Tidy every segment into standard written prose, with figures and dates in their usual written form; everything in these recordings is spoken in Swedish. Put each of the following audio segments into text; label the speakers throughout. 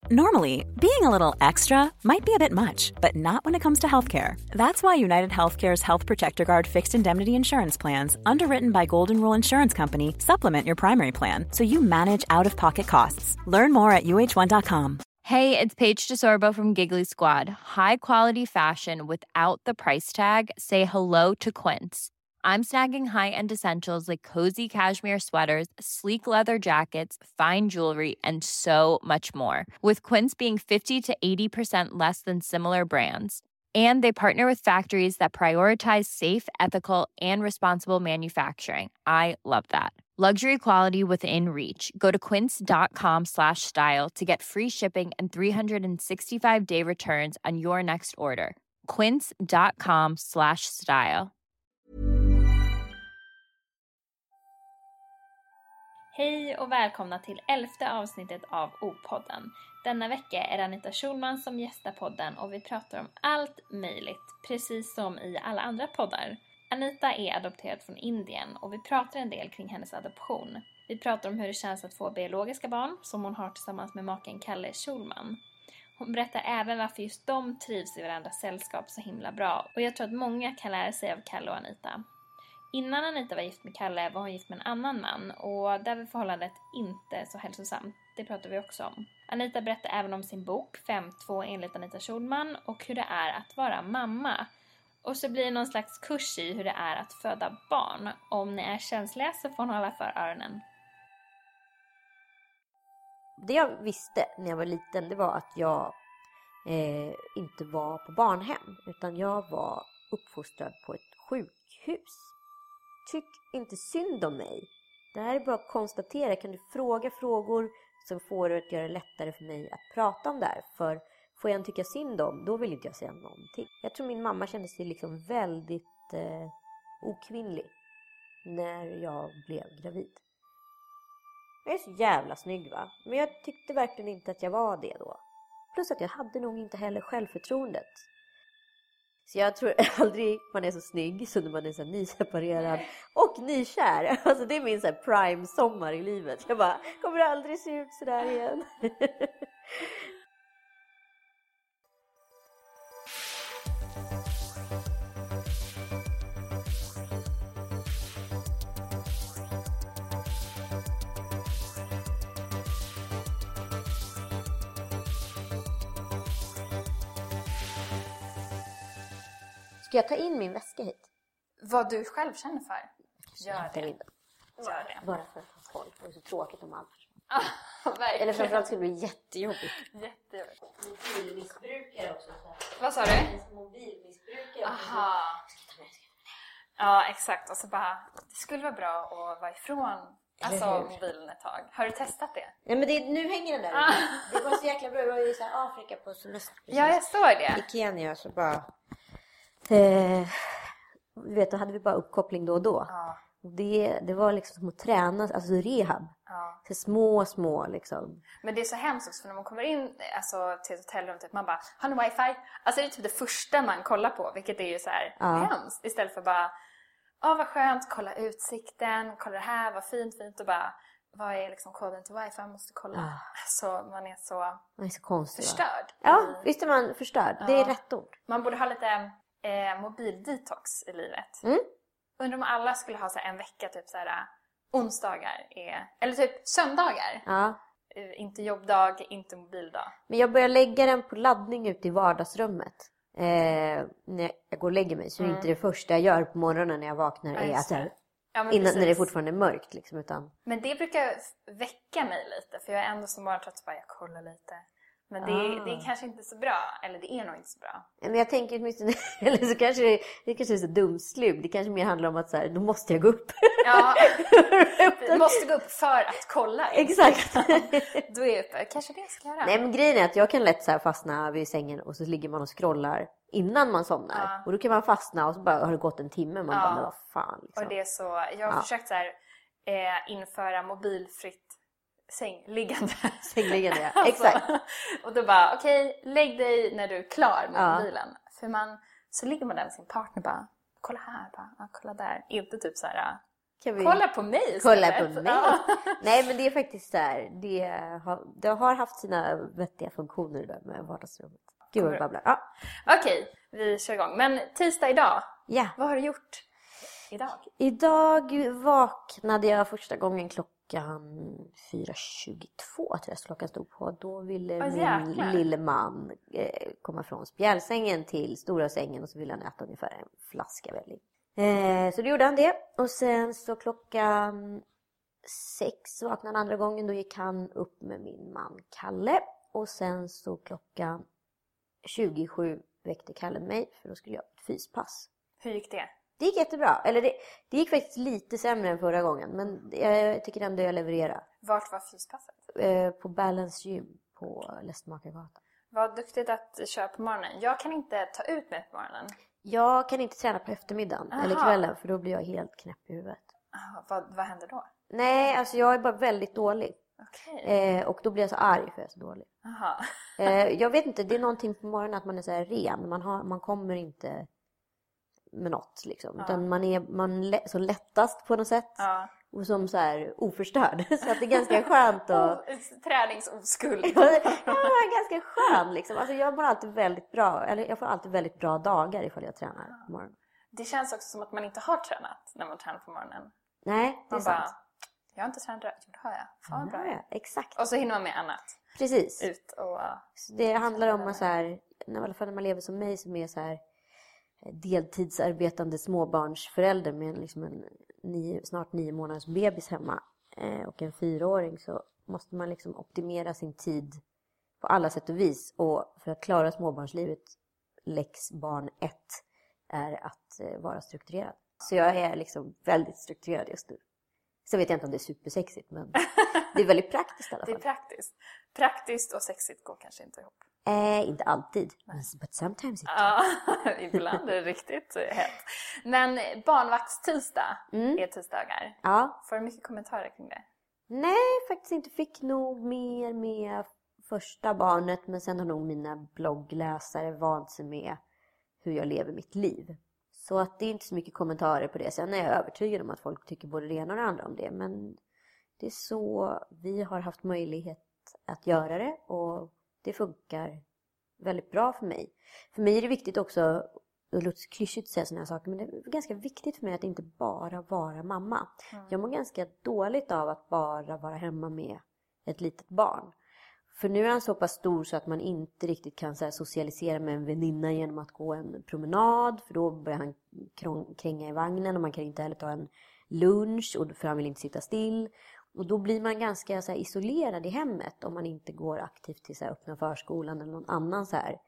Speaker 1: Normally, being a little extra might be a bit much, but not when it comes to healthcare. That's why United Healthcare's Health Protector Guard fixed indemnity insurance plans, underwritten by Golden Rule Insurance Company, supplement your primary plan so you manage out-of-pocket costs. Learn more at uh1.com.
Speaker 2: Hey, it's Paige DeSorbo from Giggly Squad. High quality fashion without the price tag. Say hello to Quince. I'm snagging high-end essentials like cozy cashmere sweaters, sleek leather jackets, fine jewelry, and so much more. With Quince being 50 to 80% less than similar brands. And they partner with factories that prioritize safe, ethical, and responsible manufacturing. I love that. Luxury quality within reach. Go to quince.com/style to get free shipping and 365-day returns on your next order. Quince.com/style.
Speaker 3: Hej och välkomna till 11:e avsnittet av O-podden. Denna vecka är det Anita Schulman som gästar podden och vi pratar om allt möjligt, precis som i alla andra poddar. Anita är adopterad från Indien och vi pratar en del kring hennes adoption. Vi pratar om hur det känns att få biologiska barn som hon har tillsammans med maken Kalle Schulman. Hon berättar även varför just de trivs i varandras sällskap så himla bra och jag tror att många kan lära sig av Kalle och Anita. Innan Anita var gift med Kalle var hon gift med en annan man och där var förhållandet inte så hälsosamt. Det pratar vi också om. Anita berättar även om sin bok 5-2 enligt Anita Schulman och hur det är att vara mamma. Och så blir det någon slags kurs i hur det är att föda barn. Om ni är känsliga så får ni hålla för öronen.
Speaker 4: Det jag visste när jag var liten, det var att jag inte var på barnhem. Utan jag var uppfostrad på ett sjukhus. Tyck inte synd om mig. Det här är bara att konstatera. Kan du fråga frågor som får det att göra det lättare för mig att prata om det här. För får jag tycka synd om, då vill inte jag säga någonting. Jag tror min mamma kände sig liksom väldigt okvinnlig när jag blev gravid. Jag är så jävla snygg, va? Men jag tyckte verkligen inte att jag var det då. Plus att jag hade nog inte heller självförtroendet. Så jag tror aldrig man är så snygg som när man är så nyseparerad och nykär. Alltså det är min så här prime sommar i livet. Jag bara, kommer aldrig se ut så där igen. Ska jag ta in min väska hit?
Speaker 3: Vad du själv känner för? Gör det.
Speaker 4: Gör det. Bara för att ha koll. Det är så tråkigt om allt.
Speaker 3: Verkligen.
Speaker 4: Eller framförallt skulle det bli jättejobbigt.
Speaker 3: Jättejobbigt.
Speaker 4: Mobilmissbrukare också.
Speaker 3: Vad sa du?
Speaker 4: Mobilmissbrukare.
Speaker 3: Aha. Ja, exakt. Och så bara, det skulle vara bra att vara ifrån mobilen ett tag. Har du testat det?
Speaker 4: Ja, men nu hänger den där. Det var så jäkla bra. Jag var ju i Afrika på semester.
Speaker 3: Ja, jag såg det.
Speaker 4: I Kenya så bara... du vet, då hade vi bara uppkoppling då och då.
Speaker 3: Ja.
Speaker 4: Det var liksom som att träna, alltså rehab.
Speaker 3: Ja.
Speaker 4: Så små liksom.
Speaker 3: Men det är så hemskt också för när man kommer in till ett hotellrum typ, man bara, har ni wifi? Alltså det är typ det första man kollar på, vilket är ju så här hemskt. Istället för bara, vad skönt, kolla utsikten, kolla det här, vad fint och bara, vad är liksom koden till wifi? Man måste kolla. Så man är så
Speaker 4: konstig,
Speaker 3: förstörd.
Speaker 4: Ja, visst är man förstörd. Det är rätt ord.
Speaker 3: Man borde ha lite mobildetox i livet. Undrar om alla skulle ha så här en vecka typ så här onsdagar eller typ söndagar.
Speaker 4: Ja.
Speaker 3: Inte jobbdag, inte mobildag. Men
Speaker 4: jag börjar lägga den på laddning ute i vardagsrummet. När jag går och lägger mig. Så är inte det första jag gör på morgonen när jag vaknar är att när det är fortfarande mörkt liksom, utan... Men
Speaker 3: det brukar väcka mig lite. För jag är ändå som bara trött bara, jag kollar lite. Men det är kanske inte så bra. Eller det är nog inte så bra.
Speaker 4: Men jag tänker åtminstone... Eller så kanske det kanske är så dumslug. Det kanske mer handlar om att så här, då måste jag gå upp.
Speaker 3: Ja, du måste gå upp för att kolla.
Speaker 4: Exakt.
Speaker 3: Då är jag uppe. Kanske det ska göra.
Speaker 4: Nej, men grejen är att jag kan lätt så här fastna vid sängen. Och så ligger man och scrollar innan man somnar. Och då kan man fastna och så bara har det gått en timme. Man bara, vad fan. Liksom.
Speaker 3: Och det är så... Jag har försökt så här, införa mobilfritt sängliggande.
Speaker 4: Sängliggande, ja. Exakt.
Speaker 3: Och då bara, okej, lägg dig när du är klar med mobilen. För så ligger man där med sin partner bara, kolla här, bara, kolla där. Inte typ så här Kolla på mig.
Speaker 4: Kolla på mig. Ja. Nej, men det är faktiskt så här. Det har haft sina vettiga funktioner där med vardagsrummet. Gud vad babblar. Ja.
Speaker 3: Okej, vi kör igång. Men tisdag idag.
Speaker 4: Ja.
Speaker 3: Vad har du gjort idag?
Speaker 4: Idag vaknade jag första gången klockan 4:22 tror jag klockan stod på. Då ville min lille man komma från spjälsängen till stora sängen och så ville han äta ungefär en flaska välling. Så då gjorde han det. Och sen så klockan 6 vaknade han andra gången. Då gick han upp med min man Kalle. Och sen så klockan 27 väckte Kalle mig för då skulle jag ha ett fyspass.
Speaker 3: Hur gick det?
Speaker 4: Det gick jättebra. Eller det gick faktiskt lite sämre än förra gången. Men jag tycker ändå jag levererar.
Speaker 3: Vart var fyspasset?
Speaker 4: På Balance Gym på Lästmakargatan.
Speaker 3: Vad duktigt att köra på morgonen. Jag kan inte ta ut mig på morgonen.
Speaker 4: Jag kan inte träna på eftermiddagen eller kvällen för då blir jag helt knäpp i huvudet.
Speaker 3: Vad händer då?
Speaker 4: Nej, alltså jag är bara väldigt dålig.
Speaker 3: Okay.
Speaker 4: Och då blir jag så arg för jag är så dålig. Jag vet inte, det är någonting på morgonen att man är så här ren. Man kommer inte med något liksom. Utan man är så lättast på något sätt. Ja. Och som så här oförstörd. Så att det är ganska skönt att...
Speaker 3: Träningsoskuld.
Speaker 4: Ganska skön liksom. Alltså jag mår alltid väldigt bra. Eller jag får alltid väldigt bra dagar ifall jag tränar på morgonen.
Speaker 3: Det känns också som att man inte har tränat när man tränar på morgonen.
Speaker 4: Nej, det är sant.
Speaker 3: Jag har inte tränat rätt. Jo, det har jag. Fan bra.
Speaker 4: Ja, exakt.
Speaker 3: Och så hinner man med annat.
Speaker 4: Precis.
Speaker 3: Ut och...
Speaker 4: Så det handlar om att så här, i alla fall när man lever som mig som är så här deltidsarbetande småbarnsförälder med liksom en snart 9 månaders bebis hemma och en 4-åring, så måste man liksom optimera sin tid på alla sätt och vis. Och för att klara småbarnslivet, läxbarn 1, är att vara strukturerad. Så jag är liksom väldigt strukturerad just nu. Så vet jag inte om det är supersexigt, men det är väldigt praktiskt i alla fall.
Speaker 3: Det är praktiskt. Praktiskt och sexigt går kanske inte ihop.
Speaker 4: Inte alltid. But sometimes it
Speaker 3: ja, ibland är det riktigt hett. Men barnvaktstisdag är tisdagar.
Speaker 4: Ja.
Speaker 3: Får du mycket kommentarer kring det?
Speaker 4: Nej, faktiskt inte. Fick nog mer med första barnet. Men sen har nog mina bloggläsare vant sig med hur jag lever mitt liv. Så att det är inte så mycket kommentarer på det. Sen är jag övertygad om att folk tycker både det ena och det andra om det. Men det är så vi har haft möjlighet att göra det. Och det funkar väldigt bra för mig. För mig är det viktigt också, det låter klyschigt att säga sådana här saker, men det är ganska viktigt för mig att inte bara vara mamma. Jag mår ganska dåligt av att bara vara hemma med ett litet barn. För nu är han så pass stor så att man inte riktigt kan så här, socialisera med en väninna genom att gå en promenad. För då börjar han kränga i vagnen och man kan inte heller ta en lunch för han vill inte sitta still. Och då blir man ganska så här, isolerad i hemmet om man inte går aktivt till så här, öppna förskolan eller någon annan så här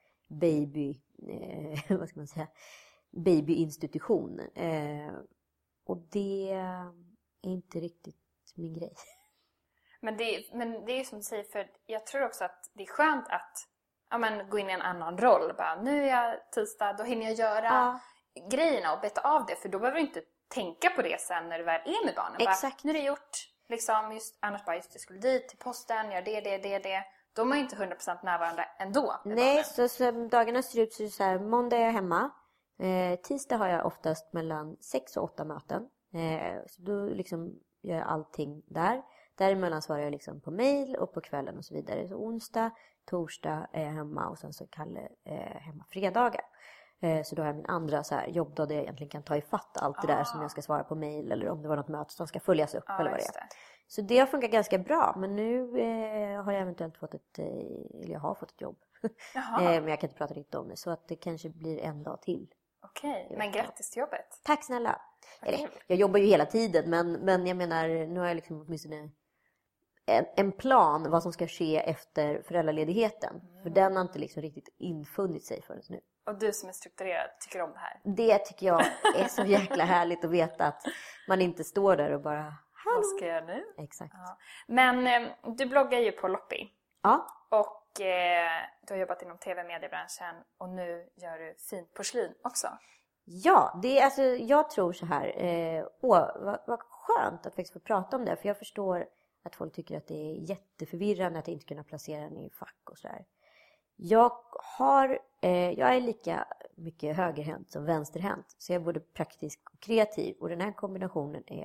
Speaker 4: vad ska man säga, babyinstitution. Och det är inte riktigt min grej.
Speaker 3: Men det är ju som du säger, för jag tror också att det är skönt att gå in i en annan roll. Bara, nu är jag tisdag, då hinner jag göra grejerna och beta av det. För då behöver du inte tänka på det sen när du väl är med barnen.
Speaker 4: Exakt.
Speaker 3: Bara, nu är det gjort. Liksom, annars bara, jag skulle dit till posten, gör det. Då är man ju inte 100% närvarande ändå.
Speaker 4: Nej, så dagarna ser ut så här, måndag är jag hemma. Tisdag har jag oftast mellan 6 och 8 möten. Så då liksom gör jag allting där. Däremellan svarar jag liksom på mejl och på kvällen och så vidare. Så onsdag, torsdag är jag hemma och sen så Kalle hemma fredagar. Så då har jag min andra så här jobbdag där jag egentligen kan ta ifatt allt det där som jag ska svara på mejl eller om det var något möte som ska följas upp eller vad det är. Så det har funkat ganska bra, men nu har jag eventuellt fått jag har fått ett jobb. Men jag kan inte prata riktigt om det, så att det kanske blir en dag till.
Speaker 3: Okej, men grattis till jobbet.
Speaker 4: Tack snälla. Eller, jag jobbar ju hela tiden, men jag menar, nu har jag liksom åtminstone en plan vad som ska ske efter föräldraledigheten. För den har inte liksom riktigt infunnit sig förrän nu.
Speaker 3: Och du som är strukturerad tycker om det här?
Speaker 4: Det tycker jag är så jäkla härligt att veta att man inte står där och bara... Hallå.
Speaker 3: Vad ska jag göra nu?
Speaker 4: Exakt.
Speaker 3: Ja. Men du bloggar ju på Loppi.
Speaker 4: Ja.
Speaker 3: Och du har jobbat inom tv-mediebranschen och nu gör du fint porslin också.
Speaker 4: Ja, det är, alltså, jag tror så här. Vad skönt att faktiskt få prata om det. För jag förstår att folk tycker att det är jätteförvirrande att inte kunna placera den i fack och sådär. Jag är lika mycket högerhänt som vänsterhänt. Så jag är både praktisk och kreativ. Och den här kombinationen är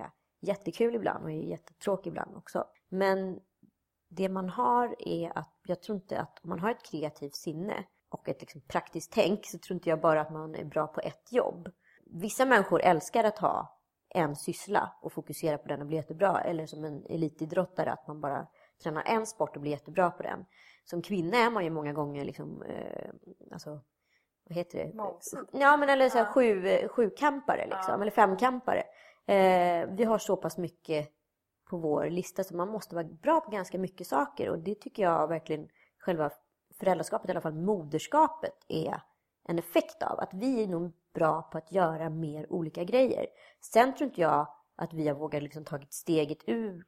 Speaker 4: jättekul ibland och är jättetråkig ibland också. Men det man har är att jag tror inte att om man har ett kreativt sinne och ett liksom praktiskt tänk så tror inte jag bara att man är bra på ett jobb. Vissa människor älskar att ha en syssla och fokusera på den och bli jättebra. Eller som en elitidrottare att man bara tränar en sport och blir jättebra på den. Som kvinna är man ju många gånger liksom, alltså, vad heter det? Ja, men eller så här sjukampare liksom, eller femkampare. Vi har så pass mycket på vår lista så man måste vara bra på ganska mycket saker. Och det tycker jag verkligen själva föräldraskapet, i alla fall moderskapet, är en effekt av. Att vi är nog bra på att göra mer olika grejer. Sen tror inte jag att vi har vågat liksom tagit steget ut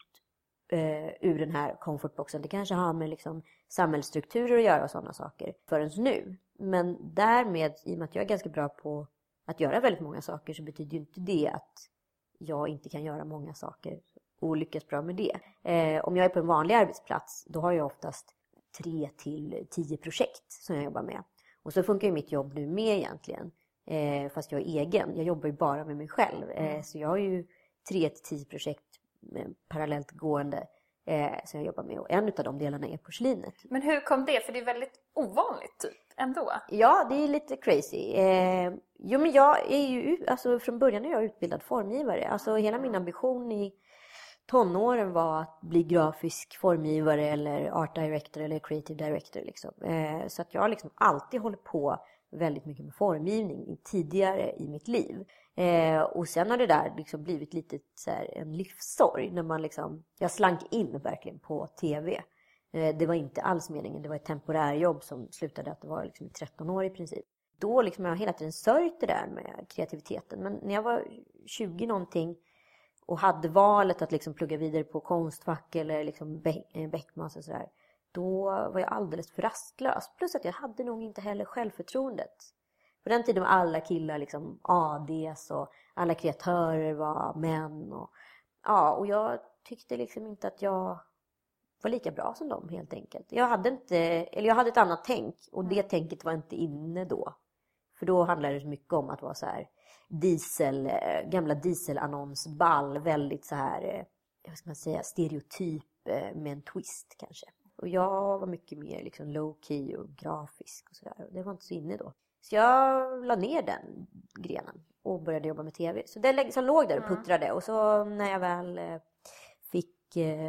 Speaker 4: ur den här comfortboxen. Det kanske har med liksom samhällsstrukturer att göra och sådana saker förrän nu. Men därmed, i och med att jag är ganska bra på att göra väldigt många saker, så betyder ju inte det att jag inte kan göra många saker och lyckas bra med det. Om jag är på en vanlig arbetsplats, då har jag oftast 3 till 10 projekt som jag jobbar med. Och så funkar ju mitt jobb nu med egentligen. Fast jag är egen. Jag jobbar ju bara med mig själv. Så jag har ju 3 till 10 projekt parallellt gående som jag jobbar med. Och en av de delarna är porslinet.
Speaker 3: Men hur kom det? För det är väldigt ovanligt typ ändå.
Speaker 4: Ja, det är lite crazy. Jo, men jag är ju, alltså från början är jag utbildad formgivare. Alltså hela min ambition i tonåren var att bli grafisk formgivare eller art director eller creative director liksom. Så att jag har liksom alltid hållit på väldigt mycket med formgivning tidigare i mitt liv. Och sen har det där liksom blivit lite så här en livssorg när man liksom, jag slank in verkligen på tv. Det var inte alls meningen, det var ett temporärjobb som slutade att det var liksom 13 år i princip. Då liksom har jag hela tiden sörjt det där med kreativiteten. Men när jag var 20 någonting och hade valet att liksom plugga vidare på Konstfack eller liksom Beckmans och sådär, då var jag alldeles för rastlös. Plus att jag hade nog inte heller självförtroendet. På den tiden var alla killar liksom ADs och alla kreatörer var män. Och jag tyckte liksom inte att jag var lika bra som dem helt enkelt. Jag hade ett annat tänk och det tänket var inte inne då. För då handlade det så mycket om att vara så här gamla dieselannonsball, väldigt så här, vad ska man säga, stereotyp med en twist kanske. Och jag var mycket mer liksom low key och grafisk och sådär. Det var inte så inne då. Så jag la ner den grenen och började jobba med tv. Så det som låg där och puttrade. Och så när jag väl fick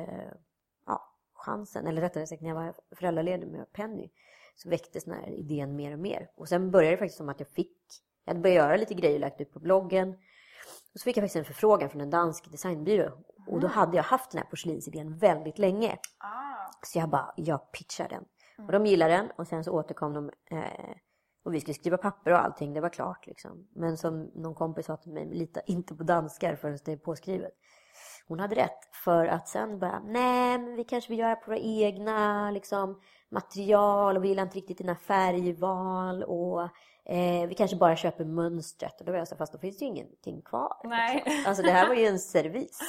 Speaker 4: chansen, eller rättare sagt när jag var föräldraledig med Penny, så väcktes den här idén mer och mer. Och sen började det faktiskt som att jag hade börjat göra lite grejer och lagt ut på bloggen. Och så fick jag faktiskt en förfrågan från en dansk designbyrå. Och då hade jag haft den här porslinsidén väldigt länge. Så jag pitchade den. Och de gillade den. Och sen så återkom de. Och vi skulle skriva papper och allting. Det var klart liksom. Men som någon kompis sa till mig, lita inte på danskar förrän det är påskrivet. Hon hade rätt. För att sen bara, nej men vi kanske vill göra på våra egna liksom, material. Och vi gillar inte riktigt dina färgval. Och vi kanske bara köper mönstret. Och då var jag så, fast då finns det ju ingenting kvar.
Speaker 3: Nej.
Speaker 4: Liksom. Alltså det här var ju en servis.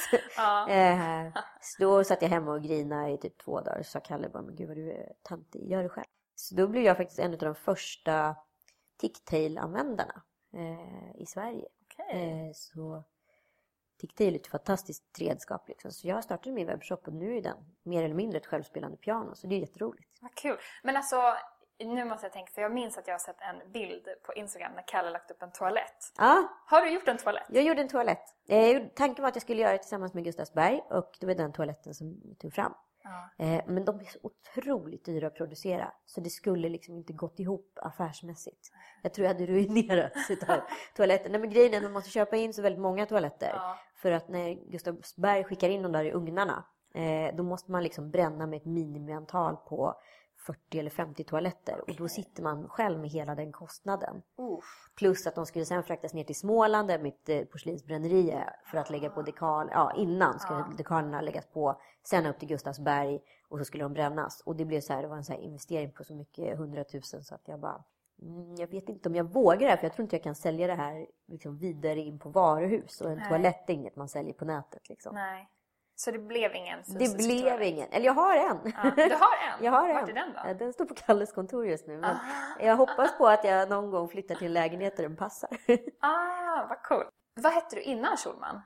Speaker 4: Så då satt jag hemma och grinade i typ 2 dagar. Så sa Kalle bara, men gud vad du är tantig, gör det själv. Så då blev jag faktiskt en av de första Ticktail-användarna i Sverige. Så Ticktail är ett fantastiskt redskap liksom. Så jag startade min webbshop och nu är den mer eller mindre ett självspelande piano. Så det är jätteroligt.
Speaker 3: Vad kul. Men alltså, nu måste jag tänka, för jag minns att jag har sett en bild på Instagram när Kalle lagt upp en toalett.
Speaker 4: Ja.
Speaker 3: Har du gjort en toalett?
Speaker 4: Jag gjorde en toalett. Tanken var att jag skulle göra det tillsammans med Gustavsberg. Och det var den toaletten som jag tog fram. Men de är så otroligt dyra att producera. Så det skulle liksom inte gått ihop affärsmässigt. Jag tror jag hade ruinerats utav toaletten. Nej, men grejen är att man måste köpa in så väldigt många toaletter. För att när Gustavsberg skickar in dem där i ugnarna, då måste man liksom bränna med ett minimiantal på 40 eller 50 toaletter. Och då sitter man själv med hela den kostnaden. Plus att de skulle sen fraktas ner till Småland där mitt porslinsbränneri är, för att lägga på dekal. Innan skulle dekalerna läggas på. Sen upp till Gustavsberg och så skulle de brännas. Och det blev så här, det var en så här investering på så mycket 100 000 så att jag bara, jag vet inte om jag vågar det här, för jag tror inte jag kan sälja det här liksom vidare in på varuhus. Och en toalett är inget man säljer på nätet liksom.
Speaker 3: Nej. Så det blev ingen
Speaker 4: fysisk toalett? Det blev ingen. Eller jag har en.
Speaker 3: Ja, du har en?
Speaker 4: Jag har en.
Speaker 3: Vart är den då?
Speaker 4: Den står på Kalles kontor just nu. Men jag hoppas på att jag någon gång flyttar till en lägenhet där den passar.
Speaker 3: Vad cool. Vad hette du innan Schulman?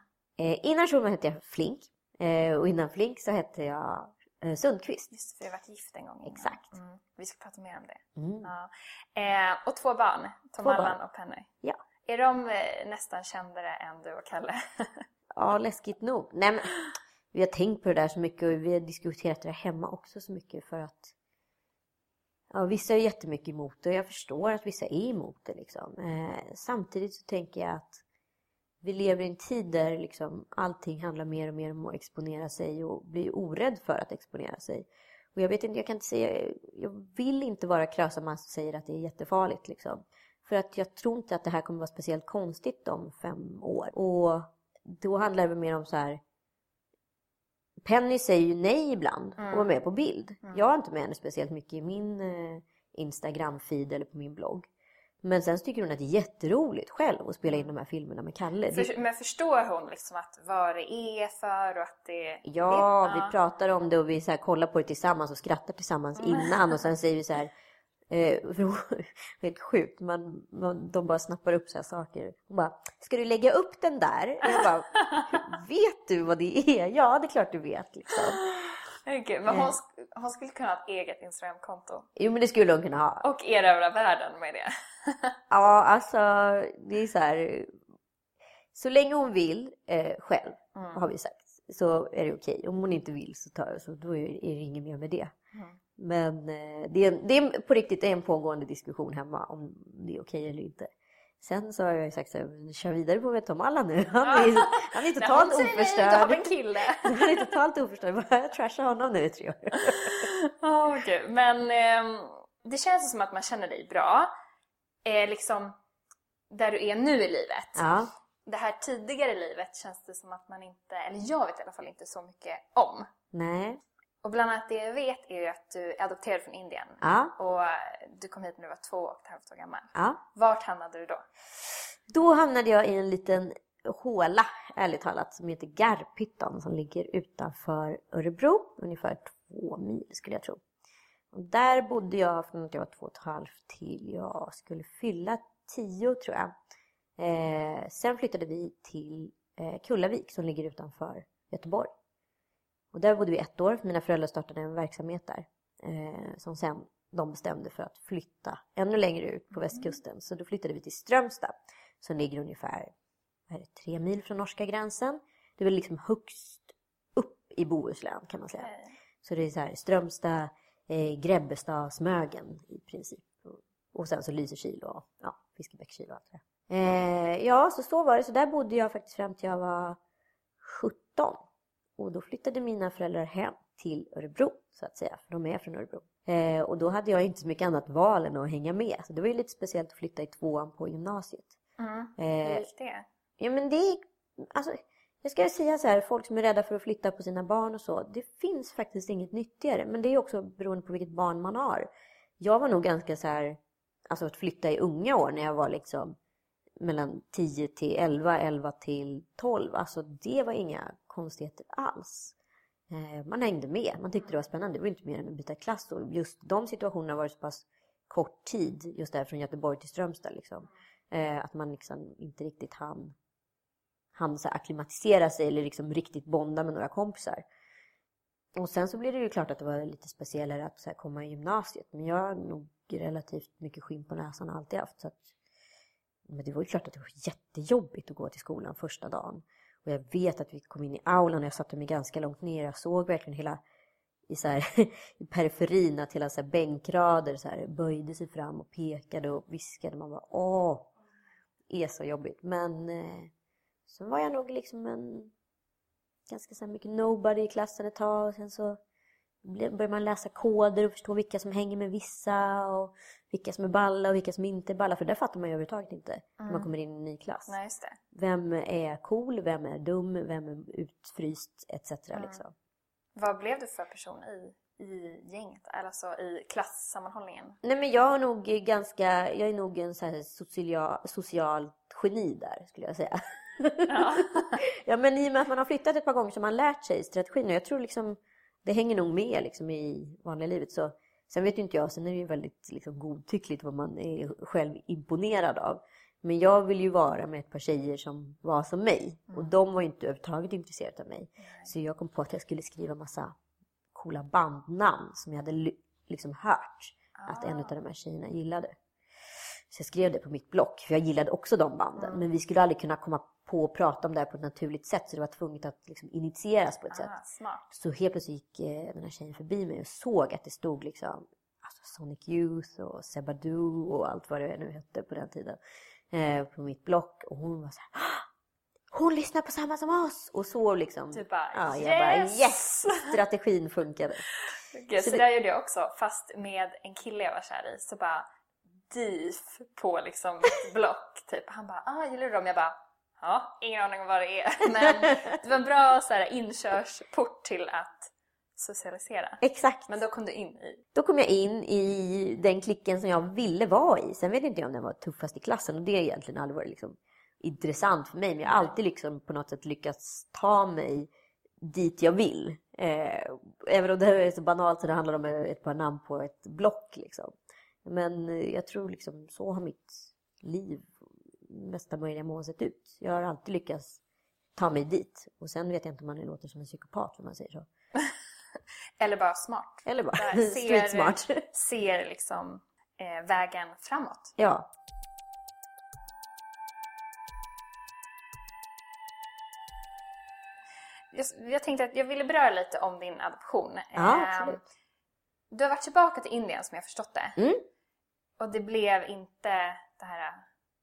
Speaker 4: Innan Schulman hette jag Flink. Och innan Flink så hette jag Sundqvist.
Speaker 3: Just för jag har varit gift en gång innan.
Speaker 4: Exakt.
Speaker 3: Vi ska prata mer om det.
Speaker 4: Mm.
Speaker 3: Och 2 barn. Tom Allan och Penny.
Speaker 4: Ja.
Speaker 3: Är de nästan kändare än du och Kalle?
Speaker 4: Ja, läskigt nog. Nej, men vi har tänkt på det där så mycket. Och vi har diskuterat det hemma också så mycket. För att vissa är jättemycket emot det. Och jag förstår att vissa är emot det liksom. Samtidigt så tänker jag att vi lever i en tid där liksom allting handlar mer och mer om att exponera sig och bli orädd för att exponera sig. Och jag vet inte, jag kan inte säga, jag vill inte vara krösaman som säger att det är jättefarligt liksom. För att jag tror inte att det här kommer vara speciellt konstigt om 5 år. Och då handlar det mer om så här. Penny säger ju nej ibland och var med på bild. Jag är inte med henne speciellt mycket i min Instagram-feed eller på min blogg. Men sen tycker hon att det är jätteroligt själv att spela in de här filmerna med Kalle.
Speaker 3: Men förstår hon liksom att vad det är för och att det...
Speaker 4: Ja, vi pratar om det och vi så här kollar på det tillsammans och skrattar tillsammans innan. Och sen säger vi så här... helt sjukt. De bara snappar upp så här saker. Hon bara, ska du lägga upp den där? Jag bara, vet du vad det är? Ja, det är klart du vet liksom.
Speaker 3: Okay, men hon skulle kunna ha ett eget Instagram-konto.
Speaker 4: Jo, men det skulle hon kunna ha.
Speaker 3: Och erövra världen med det.
Speaker 4: Ja, alltså det är så här. Så länge hon vill själv, har vi sagt, så är det okej. Om hon inte vill så då är det inget mer med det. Men det är på riktigt en pågående diskussion hemma om det är okej eller inte. Sen så har jag sagt så här, kör vidare på Tom Allan nu. Han är totalt oförstörd.
Speaker 3: Han
Speaker 4: är totalt oförstörd. Jag trashar honom nu i 3 år.
Speaker 3: Okay. Men det känns som att man känner dig bra. Liksom där du är nu i livet.
Speaker 4: Ja.
Speaker 3: Det här tidigare livet känns det som att man inte, eller jag vet i alla fall inte så mycket om.
Speaker 4: Nej.
Speaker 3: Och bland annat det jag vet är ju att du är adopterad från Indien.
Speaker 4: Ja.
Speaker 3: Och du kom hit när du var 2,5 år gammal.
Speaker 4: Ja.
Speaker 3: Vart hamnade du då?
Speaker 4: Då hamnade jag i en liten håla, ärligt talat, som heter Garphyttan, som ligger utanför Örebro. Ungefär 2 mil skulle jag tro. Och där bodde jag från att jag var 2,5 till jag skulle fylla 10 tror jag. Sen flyttade vi till Kullavik som ligger utanför Göteborg. Och där bodde vi 1 år. Mina föräldrar startade en verksamhet där. Som sen de bestämde för att flytta ännu längre ut på västkusten. Så då flyttade vi till Strömstad. Som ligger ungefär 3 mil från norska gränsen. Det är väl liksom högst upp i Bohuslän kan man säga. Så det är så här Strömstad, Grebbestad, Smögen i princip. Och sen så Lysekil och Fiskebäckskil och allt det där. Så var det. Så där bodde jag faktiskt fram till jag var 17. Och då flyttade mina föräldrar hem till Örebro så att säga. För de är från Örebro. Och då hade jag inte så mycket annat val än att hänga med. Så det var ju lite speciellt att flytta i 2:an på gymnasiet.
Speaker 3: Hur gick det?
Speaker 4: Ja men det är... Alltså, jag ska säga så här, folk som är rädda för att flytta på sina barn och så. Det finns faktiskt inget nyttigare. Men det är också beroende på vilket barn man har. Jag var nog ganska så här... Alltså att flytta i unga år när jag var liksom... mellan 10 till 11, 11 till 12. Alltså det var inga konstigheter alls. Man hängde med. Man tyckte det var spännande. Det var inte mer än att byta klass. Och just de situationerna var det så pass kort tid. Just där från Göteborg till Strömstad. Liksom. Att man liksom inte riktigt hann så här akklimatisera sig. Eller liksom riktigt bonda med några kompisar. Och sen så blev det ju klart att det var lite speciellare att så här komma i gymnasiet. Men jag har nog relativt mycket skinn på näsan alltid haft. Så att men det var ju klart att det var jättejobbigt att gå till skolan första dagen. Och jag vet att vi kom in i aulan och jag satte mig ganska långt ner. Jag såg verkligen hela i, så här, i periferin att hela så här bänkrader så här, böjde sig fram och pekade och viskade. Man bara, det är så jobbigt. Men så var jag nog liksom en ganska så här mycket nobody i klassen ett tag. Och sen så börjar man läsa koder och förstå vilka som hänger med vissa och vilka som är balla och vilka som inte är balla. För där fattar man ju överhuvudtaget inte när man kommer in i en ny klass.
Speaker 3: Nej, just det.
Speaker 4: Vem är cool, vem är dum, vem är utfryst etc. Liksom.
Speaker 3: Vad blev du för person i gänget? Alltså i klassammanhållningen?
Speaker 4: Nej men jag är nog en så här social geni där skulle jag säga.
Speaker 3: Ja.
Speaker 4: Ja men i och med att man har flyttat ett par gånger så har man lärt sig strategin. Och jag tror liksom det hänger nog med liksom i vanliga livet. Så, sen vet ju inte jag, sen är det ju väldigt liksom godtyckligt vad man är själv imponerad av. Men jag ville ju vara med ett par tjejer som var som mig. Och de var ju inte överhuvudtaget intresserade av mig. Så jag kom på att jag skulle skriva massa coola bandnamn som jag hade liksom hört att en av de här tjejerna gillade. Så jag skrev det på mitt block, för jag gillade också de banden. Men vi skulle aldrig kunna komma på och prata om det här på ett naturligt sätt. Så det var tvunget att liksom initieras på ett sätt.
Speaker 3: Smart. Så
Speaker 4: helt plötsligt gick den här tjejen förbi mig och såg att det stod liksom alltså Sonic Youth och Sebadoo och allt vad det nu hette på den tiden. På mitt block. Och hon var så här: hon lyssnar på samma som oss. Och så liksom.
Speaker 3: typ bara,
Speaker 4: ja, jag bara yes! Strategin funkade.
Speaker 3: Okay, så där gjorde jag också. Fast med en kille jag var kär i. Så bara deep på liksom ett block. Typ. Han bara, gillar du dem? Jag bara, ja, ingen aning om vad det är. Men det var en bra så här, inkörsport till att socialisera.
Speaker 4: Exakt.
Speaker 3: Men då kom du in i...
Speaker 4: Då kom jag in i den klicken som jag ville vara i. Sen vet inte jag om den var tuffast i klassen. Och det är egentligen aldrig varit liksom intressant för mig. Men jag har alltid liksom på något sätt lyckats ta mig dit jag vill. Även om det är så banalt så det handlar om ett par namn på ett block liksom. Men jag tror liksom så har mitt liv mesta möjliga mån sett ut. Jag har alltid lyckats ta mig dit. Och sen vet jag inte om man låter som en psykopat om man säger så.
Speaker 3: Eller bara smart.
Speaker 4: Eller bara street smart.
Speaker 3: Ser liksom vägen framåt.
Speaker 4: Ja.
Speaker 3: Jag tänkte att jag ville beröra lite om din adoption.
Speaker 4: Ja, absolut.
Speaker 3: Du har varit tillbaka till Indien som jag förstått det.
Speaker 4: Mm.
Speaker 3: Och det blev inte det här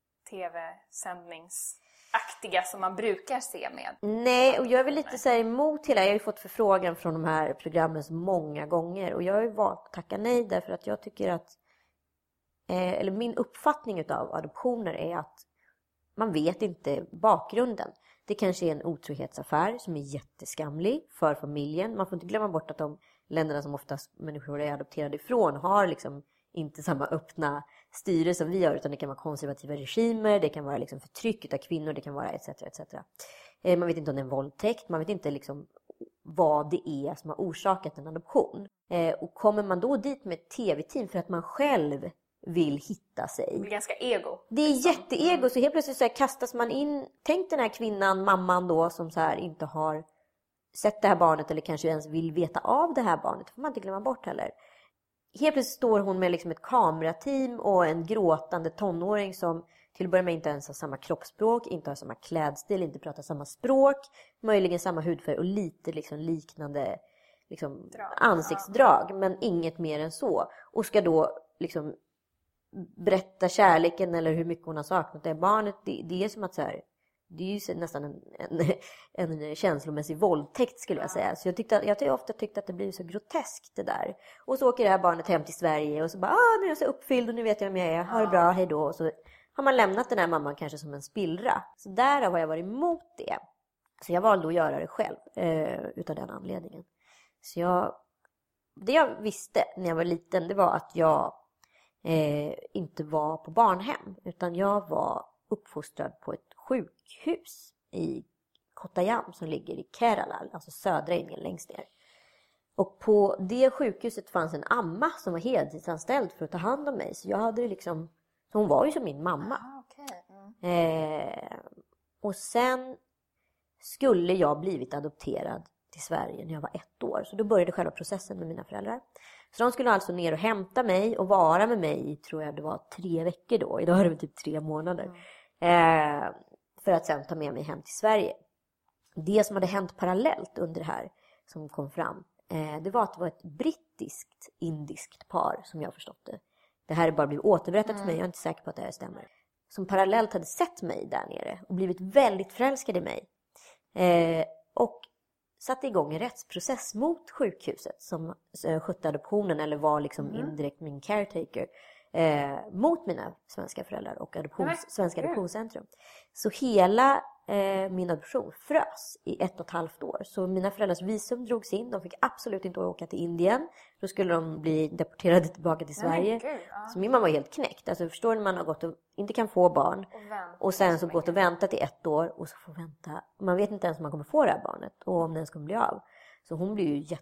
Speaker 3: tv-sändningsaktiga som man brukar se med.
Speaker 4: Nej, och jag är väl lite så här emot hela. Jag har ju fått förfrågan från de här programmen så många gånger. Och jag har ju valt att tacka nej därför att jag tycker att eller min uppfattning utav adoptioner är att man vet inte bakgrunden. Det kanske är en otrohetsaffär som är jätteskamlig för familjen. Man får inte glömma bort att de länderna som oftast människor är adopterade ifrån har liksom inte samma öppna styre som vi har, utan det kan vara konservativa regimer, det kan vara liksom förtryck av kvinnor, det kan vara etc. Man vet inte om det är en våldtäkt, man vet inte liksom vad det är som har orsakat en adoption. Och kommer man då dit med ett tv-team för att man själv vill hitta sig.
Speaker 3: Det blir ganska ego.
Speaker 4: Det är jätteego, så helt plötsligt så här kastas man in. Tänk den här kvinnan, mamman då, som så här inte har sett det här barnet eller kanske ens vill veta av det här barnet. Det får man inte glömma bort heller. Helt plötsligt står hon med liksom ett kamerateam och en gråtande tonåring som till att börja med inte ens har samma kroppsspråk, inte har samma klädstil, inte pratar samma språk, möjligen samma hudfärg och lite liksom liknande liksom ansiktsdrag, men inget mer än så. Och ska då liksom berätta kärleken eller hur mycket hon har saknat det barnet. Det är som att så här, det är ju nästan en känslomässig våldtäkt skulle jag säga. Så jag har ofta tyckt att det blir så groteskt det där. Och så åker det här barnet hem till Sverige och så bara, nu är jag så uppfylld och nu vet jag vem jag är. Ha det bra, hej då. Och så har man lämnat den här mamman kanske som en spillra. Så där har jag varit emot det. Så jag valde att göra det själv utav den anledningen. Så det jag visste när jag var liten, det var att jag inte var på barnhem, utan jag var uppfostrad på ett sjukhus i Kottayam som ligger i Kerala, alltså södra Indien längst ner. Och på det sjukhuset fanns en amma som var heltidsanställd för att ta hand om mig. Så jag hade liksom, så hon var ju som min mamma. Och sen skulle jag blivit adopterad till Sverige när jag var 1 år. Så då började själva processen med mina föräldrar. Så de skulle alltså ner och hämta mig och vara med mig, tror jag det var 3 veckor då. Idag är det väl typ 3 månader. För att sen ta med mig hem till Sverige. Det som hade hänt parallellt under det här som kom fram, det var att det var ett brittiskt-indiskt par som jag förstått det. Det här är bara blivit återberättat för mig, jag är inte säker på att det här stämmer. Som parallellt hade sett mig där nere och blivit väldigt förälskade i mig. Och satte igång en rättsprocess mot sjukhuset som skötte adoptionen eller var liksom indirekt min caretaker mot mina svenska föräldrar och Svenska Adoptionscentrum. Så hela min adoption frös i 1,5 år. Så mina föräldrars visum drogs in. De fick absolut inte åka till Indien. Då skulle de bli deporterade tillbaka till Sverige. Så min mamma var helt knäckt. Alltså förstår ni, man har gått och inte kan få barn. Och sen så gått och väntat i 1 år. Och så får vänta. Man vet inte ens om man kommer få det här barnet. Och om den ska bli av. Så hon blir ju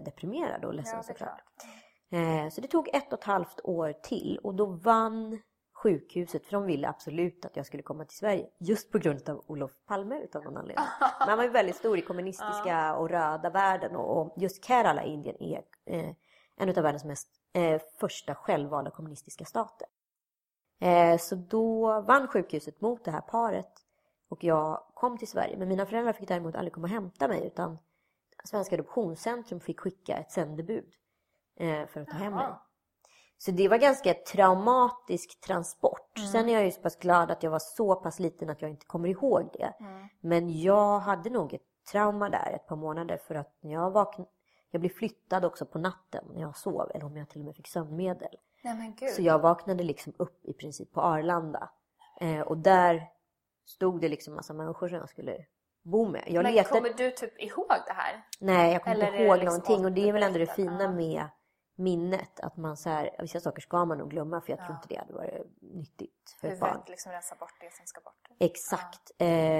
Speaker 4: jättedeprimerad och ledsen såklart. Så det tog 1,5 år till. Och då vann sjukhuset. För de ville absolut att jag skulle komma till Sverige. Just på grund av Olof Palme utav någon anledning. Men han var ju väldigt stor i kommunistiska och röda världen. Och just Kerala i Indien är en av världens mest första självvalda kommunistiska stater. Så då vann sjukhuset mot det här paret. Och jag kom till Sverige. Men mina föräldrar fick däremot aldrig komma och hämta mig. Utan Svenska Adoptionscentrum fick skicka ett sändebud för att ta hem mig. Så det var ganska traumatisk transport. Sen är jag ju så pass glad att jag var så pass liten att jag inte kommer ihåg det. Men jag hade nog ett trauma där ett par månader. För att när jag vaknade, jag blev flyttad också på natten när jag sov. Eller om jag till och med fick sömnmedel.
Speaker 5: Nej, men Gud.
Speaker 4: Så jag vaknade liksom upp i princip på Arlanda. Och där stod det liksom massa människor som jag skulle bo med.
Speaker 5: Men kommer du typ ihåg det här?
Speaker 4: Nej, jag kommer inte ihåg
Speaker 5: liksom
Speaker 4: någonting. Och det är väl ändå det fina med minnet. Att man så här, vissa saker ska man nog glömma. För jag tror inte det hade varit nyttigt för ett barn.
Speaker 5: Du vet liksom rensa bort det som ska bort.
Speaker 4: Exakt.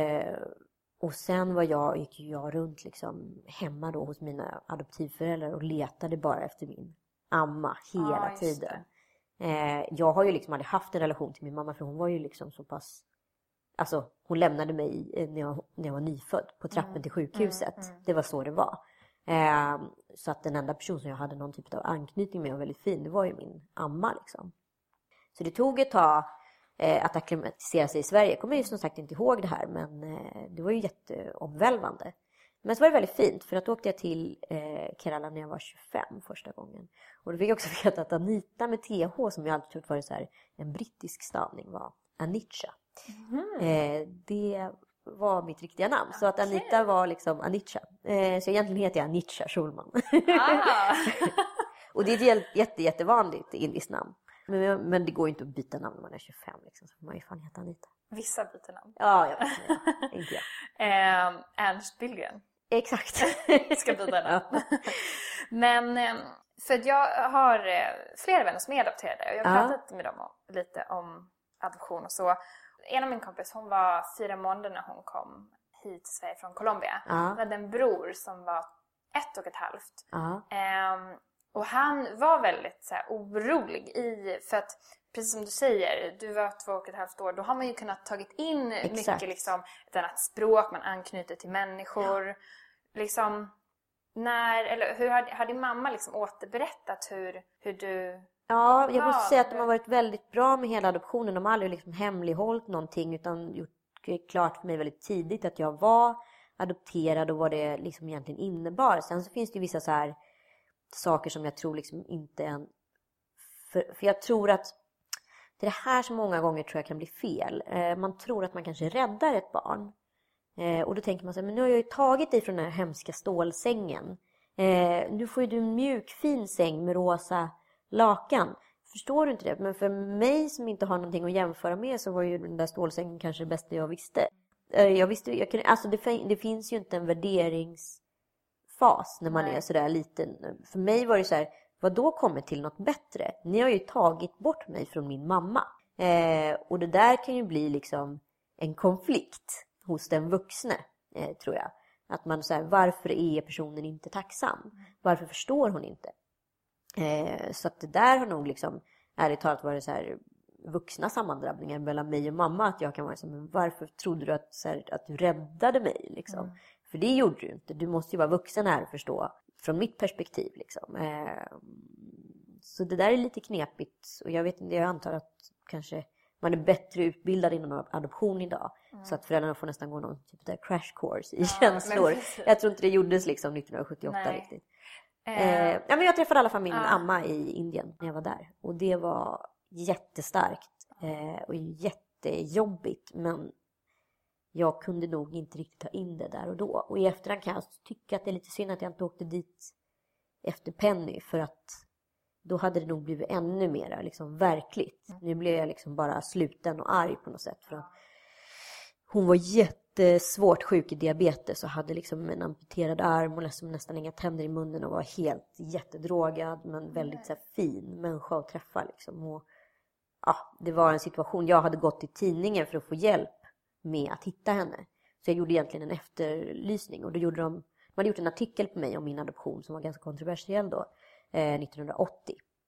Speaker 4: Och sen gick jag runt liksom hemma då hos mina adoptivföräldrar. Och letade bara efter min amma hela tiden. Jag har ju liksom aldrig haft en relation till min mamma. För hon var ju liksom så pass... Alltså hon lämnade mig när jag var nyfödd på trappen till sjukhuset. Det var så det var. Så att den enda person som jag hade någon typ av anknytning med och väldigt fin, det var ju min amma liksom. Så det tog ett tag att akklimatisera sig i Sverige. Jag kommer ju som sagt inte ihåg det här, men det var ju jätteomvälvande. Men så var det väldigt fint, för att åkte jag till Kerala när jag var 25 första gången. Och då fick jag också veta att Anita med TH, som jag alltid trott var så här, en brittisk stavning, var Anitja. Det var mitt riktiga namn. Så att Anita var liksom Anitja. Så egentligen heter jag Anitja Schulman. Och det är ett jättevanligt indiskt namn. Men det går ju inte att byta namn när man är 25 liksom. Så får man ju fan heta Anita.
Speaker 5: Vissa byter namn.
Speaker 4: Ja, jag vet inte jag.
Speaker 5: Ernst Billgren.
Speaker 4: Exakt.
Speaker 5: Ska byta namn. Men för att jag har flera vänner som är adopterade. Och jag har pratat med dem lite om adoption och så. En av min kompis, hon var 4 månader när hon kom hit till Sverige från Colombia. Hon hade en bror som var 1,5. Och han var väldigt så här, orolig för att, precis som du säger, du var 2,5 år. Då har man ju kunnat tagit in mycket liksom, ett annat språk, man anknyter till människor. Liksom, hur har din mamma liksom återberättat hur du...
Speaker 4: Ja, jag måste säga att de har varit väldigt bra med hela adoptionen. De har aldrig liksom hemlighållit någonting, utan gjort klart för mig väldigt tidigt att jag var adopterad och vad det liksom egentligen innebar. Sen så finns det ju vissa så här saker som jag tror liksom inte än... För jag tror att det är det här som många gånger tror jag kan bli fel. Man tror att man kanske räddar ett barn. Och då tänker man så här, men nu har jag ju tagit dig från den här hemska stålsängen. Nu får ju du en mjuk fin säng med rosa lakan. Förstår du inte det? Men för mig som inte har någonting att jämföra med, så var ju den där stålsängen kanske det bästa jag visste. Det finns ju inte en värderingsfas när man är sådär liten. För mig var det så här, vad då kommer till något bättre? Ni har ju tagit bort mig från min mamma. Och det där kan ju bli liksom en konflikt hos den vuxne, tror jag. Att man säger, varför är personen inte tacksam? Varför förstår hon inte? Så att det där har nog liksom, ärligt talat, varit så här vuxna sammandrabbningar mellan mig och mamma. Att jag kan vara så, men varför trodde du att du räddade mig liksom? För det gjorde du inte. Du måste ju vara vuxen här och förstå från mitt perspektiv liksom. Så det där är lite knepigt. Och jag vet inte, jag antar att kanske man är bättre utbildad inom adoption idag. Så att föräldrarna får nästan gå någon typ av crash course i känslor. Jag tror inte det gjordes liksom 1978 riktigt. Men jag träffade i alla fall min amma i Indien när jag var där. Och det var jättestarkt och jättejobbigt. Men jag kunde nog inte riktigt ta in det där och då. Och i efterhand kan jag tycka att det är lite synd att jag inte åkte dit efter Penny. För att då hade det nog blivit ännu mer liksom verkligt. Nu blev jag liksom bara sluten och arg på något sätt. För att hon var jättesvårt sjuk i diabetes och hade liksom en amputerad arm och nästan inga tänder i munnen och var helt jättedrogad, men väldigt så här, fin människa att träffa liksom. Och det var en situation, jag hade gått till tidningen för att få hjälp med att hitta henne. Så jag gjorde egentligen en efterlysning, och då man hade gjort en artikel på mig om min adoption som var ganska kontroversiell då, 1980.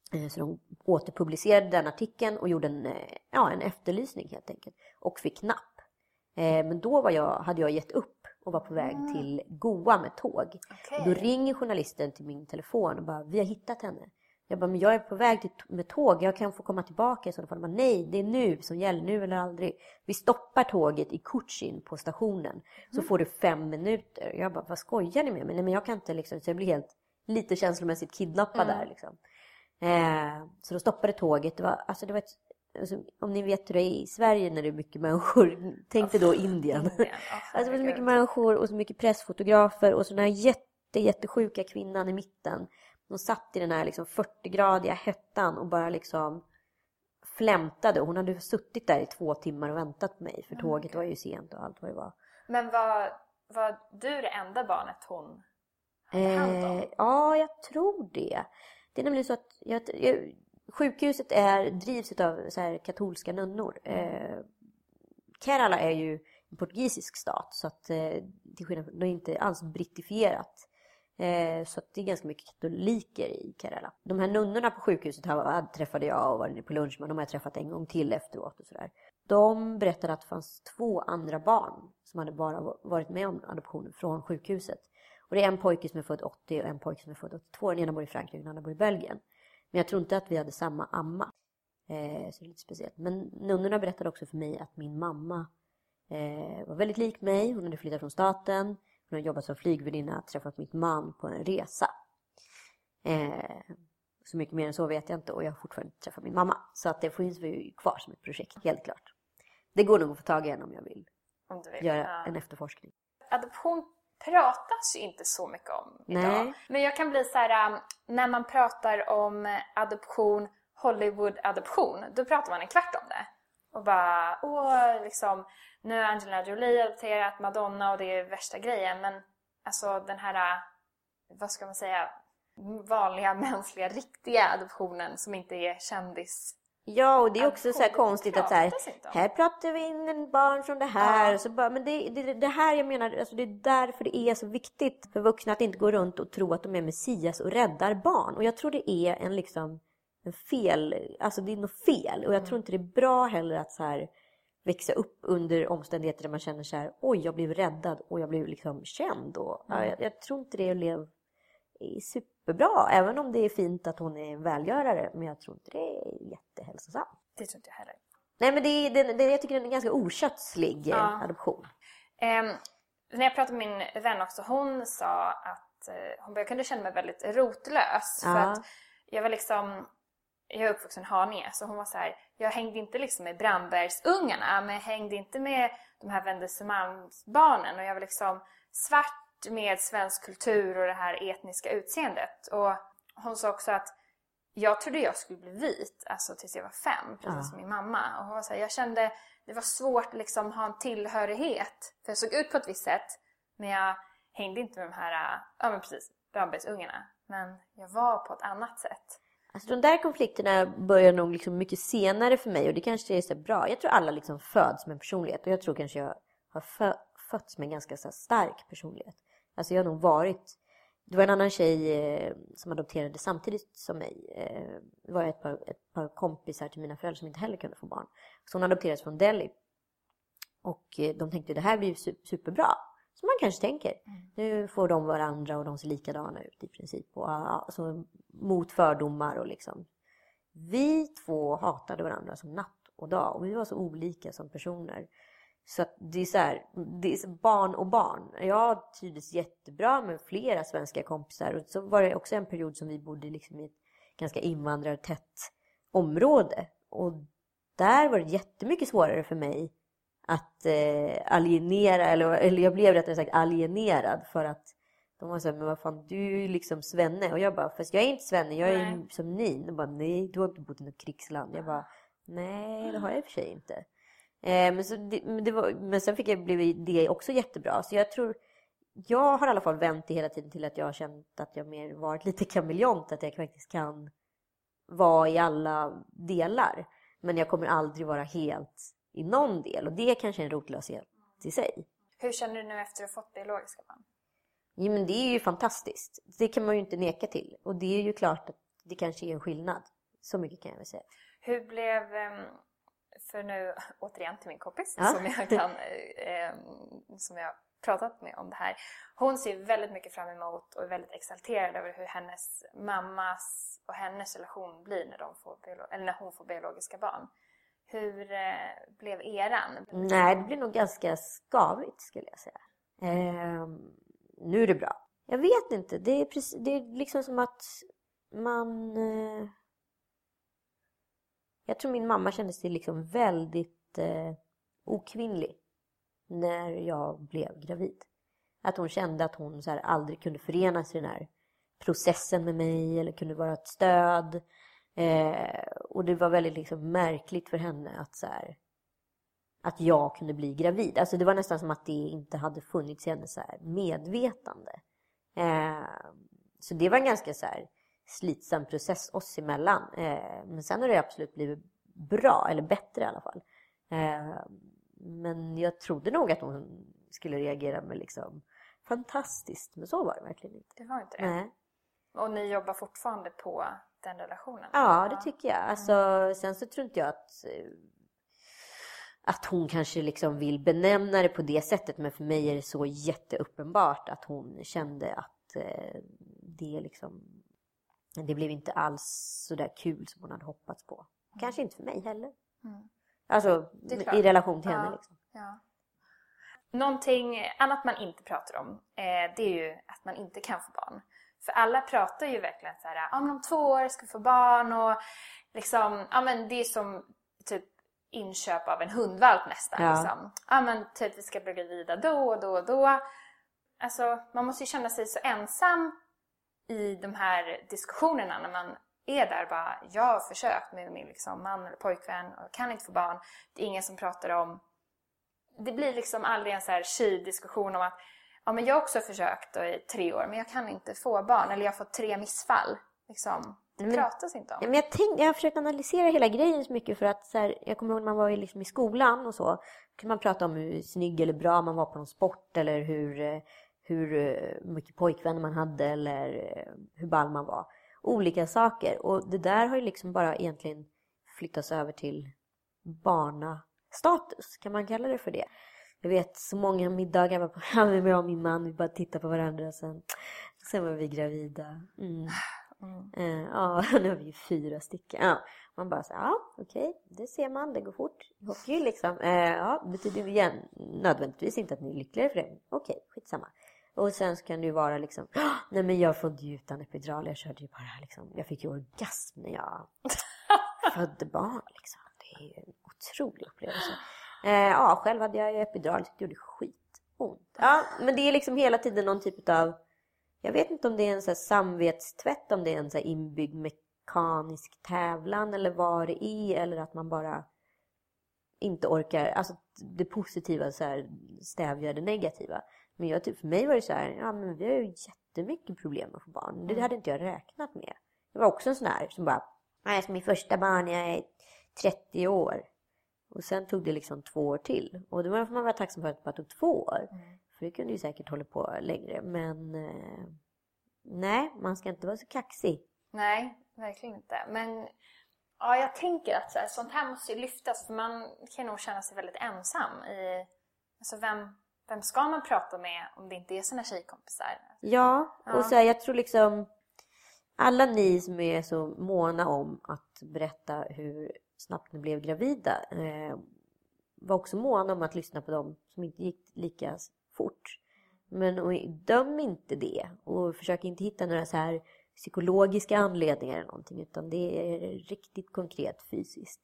Speaker 4: Så de återpublicerade den artikeln och gjorde en efterlysning helt enkelt. Och fick napp. Men då hade jag gett upp och var på väg till Goa med tåg. Okay. Då ringer journalisten till min telefon och bara, vi har hittat henne. Jag bara, men jag är på väg med tåg, jag kan få komma tillbaka. Så de bara, nej, det är nu som gäller, nu eller aldrig. Vi stoppar tåget i Cochin på stationen. Så får du 5 minuter. Jag bara, vad skojar ni med mig? Nej, men jag kan inte liksom, så jag blir helt lite känslomässigt kidnappad där liksom. Så då stoppade tåget. Det var om ni vet hur det är i Sverige när det är mycket människor. Tänk dig då Indien. Alltså det var så mycket människor och så mycket pressfotografer. Och så den här jättesjuka kvinnan i mitten. De satt i den här liksom 40-gradiga hettan och bara liksom flämtade. Och hon hade suttit där i 2 timmar och väntat på mig. För tåget var ju sent och allt vad det var.
Speaker 5: Men var du det enda barnet hon hade hand om?
Speaker 4: Ja, jag tror det. Det är nämligen så att sjukhuset drivs av så här katolska nunnor. Kerala är ju en portugisisk stat. Så att till skillnad, det är inte alls brittifierat. Så att det är ganska mycket katoliker i Kerala. De här nunnorna på sjukhuset träffade jag och var på lunch. Men de har jag träffat en gång till efteråt och sådär. De berättade att det fanns 2 andra barn som hade bara varit med om adoptionen från sjukhuset. Och det är en pojke som är född 80 och en pojke som är född 82. Den ena bor i Frankrike och den andra bor i Belgien. Men jag tror inte att vi hade samma amma. Så det är lite speciellt. Men nunnorna berättade också för mig att min mamma var väldigt lik mig. Hon hade flyttat från staten. Hon hade jobbat som flygvärdinna, träffat mitt man på en resa. Så mycket mer än så vet jag inte. Och jag har fortfarande inte träffat min mamma. Så att det finns ju kvar som ett projekt, helt klart. Det går nog att få tag i en om jag vill.
Speaker 5: Om du vill.
Speaker 4: Göra en efterforskning.
Speaker 5: Adoption pratas ju inte så mycket om idag. Nej. Men jag kan bli så här, när man pratar om adoption, Hollywood-adoption, då pratar man en kvart om det. Och bara, liksom, nu har Angelina Jolie adopterat Madonna och det är värsta grejen. Men alltså den här, vad ska man säga, vanliga, mänskliga, riktiga adoptionen som inte är kändis.
Speaker 4: Ja, och det är också så här konstigt att så här pratar vi in en barn från det här. Ja. Så bara, men det här jag menar, alltså det är därför det är så viktigt för vuxna att inte gå runt och tro att de är Messias och räddar barn. Och jag tror det är en fel, alltså det är något fel. Och jag tror inte det är bra heller att så här växa upp under omständigheter där man känner så här, oj jag blev räddad och jag blev liksom känd. Och, jag tror inte det är superbra, även om det är fint att hon är en välgörare, men jag tror inte det är jättehälsosamt.
Speaker 5: Det tror inte jag heller.
Speaker 4: Nej, men jag tycker det är en ganska okötslig adoption.
Speaker 5: När jag pratade med min vän också, hon sa att jag kunde känna mig väldigt rotlös. För att jag var liksom, jag är uppvuxen i Haninge, så hon var så här, jag hängde inte liksom med Brandbergsungarna, men jag hängde inte med de här Wendelsemalmsbarnen, och jag var liksom svart med svensk kultur och det här etniska utseendet. Och hon sa också att jag trodde jag skulle bli vit, alltså tills jag var 5, precis som min mamma. Och hon var så här, jag kände det var svårt att liksom ha en tillhörighet, för jag såg ut på ett visst sätt, men jag hängde inte med de här, men precis, Brandbergsungarna, men jag var på ett annat sätt.
Speaker 4: Alltså de där konflikterna börjar nog liksom mycket senare för mig, och det kanske är så bra. Jag tror alla liksom föds med en personlighet, och jag tror kanske jag har fötts med en ganska så stark personlighet. Alltså jag har nog varit... Det var en annan tjej som adopterade samtidigt som mig. Det var ett par kompisar till mina föräldrar som inte heller kunde få barn. Så hon adopterades från Delhi. Och de tänkte, det här blir superbra. Som man kanske tänker. Nu får de varandra och de ser likadana ut i princip. Och, alltså, mot fördomar och liksom. Vi 2 hatade varandra som natt och dag. Och vi var så olika som personer. Så att det är så här, det är barn och barn. Jag trivdes jättebra med flera svenska kompisar. Och så var det också en period som vi bodde liksom i ett ganska invandrartätt område. Och där var det jättemycket svårare för mig att alienera. Eller jag blev rättare sagt alienerad. För att de var så här, men vad fan, du är ju liksom svenne. Och jag bara, fast jag är inte svenne, jag är som ni. De bara, nej, du har inte bott i något krigsland. Jag bara, nej, det har jag i och för sig inte. Men sen blev det också jättebra. Så jag tror, jag har i alla fall vänt det hela tiden till att jag har känt att jag mer varit lite kameleont. Att jag faktiskt kan vara i alla delar. Men jag kommer aldrig vara helt i någon del. Och det är kanske en rotlöshet i sig.
Speaker 5: Hur känner du nu efter att ha fått biologiska barn?
Speaker 4: Ja, men det är ju fantastiskt. Det kan man ju inte neka till. Och det är ju klart att det kanske är en skillnad. Så mycket kan jag väl säga.
Speaker 5: Hur blev, för nu återigen till min kompis som jag pratat med om det här. Hon ser väldigt mycket fram emot och är väldigt exalterad över hur hennes mammas och hennes relation blir när hon får biologiska barn. Hur blev eran?
Speaker 4: Nej, det blir nog ganska skavigt skulle jag säga. Nu är det bra. Jag vet inte. Det är liksom som att man... Jag tror min mamma kände sig liksom väldigt okvinnlig när jag blev gravid. Att hon kände att hon så här aldrig kunde förena sig i den här processen med mig eller kunde vara ett stöd. Och det var väldigt liksom märkligt för henne att så här, att jag kunde bli gravid. Alltså det var nästan som att det inte hade funnits i hennes så här medvetande. Så det var en ganska så här slitsam process oss emellan. Men sen har det absolut blivit bra, eller bättre i alla fall. Men jag trodde nog att hon skulle reagera med liksom fantastiskt. Men så var det verkligen inte.
Speaker 5: Det var inte det?
Speaker 4: Nej.
Speaker 5: Och ni jobbar fortfarande på den relationen?
Speaker 4: Ja, det tycker jag. Alltså, sen så tror inte jag att hon kanske liksom vill benämna det på det sättet. Men för mig är det så jätteuppenbart att hon kände att det liksom... Det blev inte alls så där kul som hon hade hoppats på. Kanske inte för mig heller. Alltså i relation till henne liksom.
Speaker 5: Ja. Någonting annat man inte pratar om, det är ju att man inte kan få barn. För alla pratar ju verkligen så här, om 2 år ska vi få barn och liksom, men det är som typ inköp av en hundvalp nästan.
Speaker 4: Ja.
Speaker 5: Liksom. Men typ vi ska bli gravida då och då och då. Alltså man måste ju känna sig så ensam i de här diskussionerna när man är där bara, jag har försökt med min liksom man eller pojkvän och kan inte få barn. Det är ingen som pratar om, det blir liksom aldrig en så här diskussion om att men jag har också försökt i 3 år men jag kan inte få barn eller jag har fått 3 missfall. Liksom, det pratas inte om.
Speaker 4: Men jag har försökt analysera hela grejen så mycket för att så här, jag kommer ihåg när man var liksom i skolan och så kunde man prata om hur snygg eller bra man var på någon sport eller hur mycket pojkvänner man hade eller hur ball man var. Olika saker. Och det där har ju liksom bara egentligen flyttats över till barnastatus. Kan man kalla det för det? Jag vet så många middagar var på med min man. Vi bara tittade på varandra och sen var vi gravida. Ja, nu har vi 4 stycken. Ja, man bara så okej, det ser man, det går fort. Hockey liksom. Ja, betyder ju igen nödvändigtvis inte att ni är lyckligare för det. Okej, skitsamma. Och sen så kan det ju vara liksom, nej men jag födde ju utan epidural. Jag körde ju bara liksom, jag fick ju orgasm när jag födde barn liksom. Det är ju en otrolig upplevelse. Ja, själv hade jag ju epidural, det gjorde skitont. Ja, men det är liksom hela tiden någon typ av, jag vet inte om det är en så här samvetstvätt, om det är en så här inbyggd mekanisk tävlan eller vad det är, eller att man bara inte orkar, alltså det positiva så här stävjar det negativa. Men för mig var det så här, men vi har ju jättemycket problem att få barn. Det hade inte jag räknat med. Det var också en sån här som bara, nej, som min första barn, jag är 30 år. Och sen tog det liksom 2 år till. Och då får man vara tacksam för att det bara tog 2 år. För det kunde ju säkert hålla på längre. Men nej, man ska inte vara så kaxig.
Speaker 5: Nej, verkligen inte. Men ja, jag tänker att sånt här måste ju lyftas. För man kan nog känna sig väldigt ensam. Alltså vem ska man prata med om det inte är sina tjejkompisar?
Speaker 4: Ja, och så här, jag tror liksom alla ni som är så måna om att berätta hur snabbt ni blev gravida var också måna om att lyssna på dem som inte gick lika fort. Men döm inte det och försök inte hitta några så här psykologiska anledningar eller någonting, utan det är riktigt konkret fysiskt.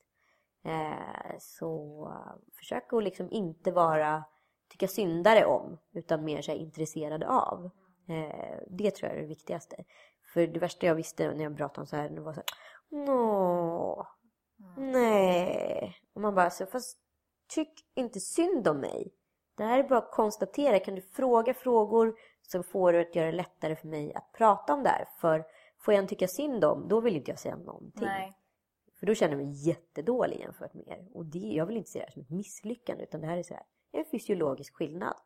Speaker 4: Så försök att liksom inte tycka syndare om, utan mer så här intresserade av. Det tror jag är det viktigaste. För det värsta jag visste när jag pratade om så här, det var så här, nej. Och man bara, fast tyck inte synd om mig. Det här är bara att konstatera. Kan du fråga frågor så får du att göra det lättare för mig att prata om det här. För får jag en tycka synd om, då vill inte jag säga någonting.
Speaker 5: Nej.
Speaker 4: För då känner jag mig jättedålig jämfört med er. Och jag vill inte se det här som ett misslyckande, utan det här är så här, en fysiologisk skillnad.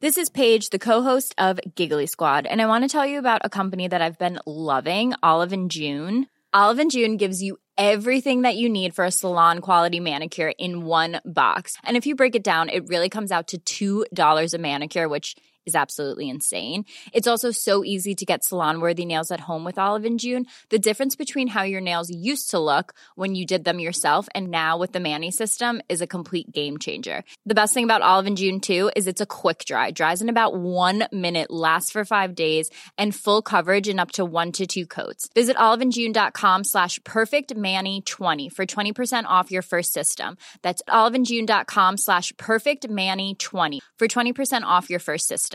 Speaker 2: This is Paige, the co-host of Giggly Squad, and I want to tell you about a company that I've been loving, Olive & June. Olive & June gives you everything that you need for a salon-quality manicure in one box. And if you break it down, it really comes out to $2 a manicure, which is absolutely insane. It's also so easy to get salon-worthy nails at home with Olive & June. The difference between how your nails used to look when you did them yourself and now with the Mani system is a complete game changer. The best thing about Olive & June, too, is it's a quick dry. Dries in about 1 minute, lasts for 5 days, and full coverage in up to 1 to 2 coats. Visit oliveandjune.com/perfectmani20 for 20% off your first system. That's oliveandjune.com/perfectmani20 for 20% off your first system.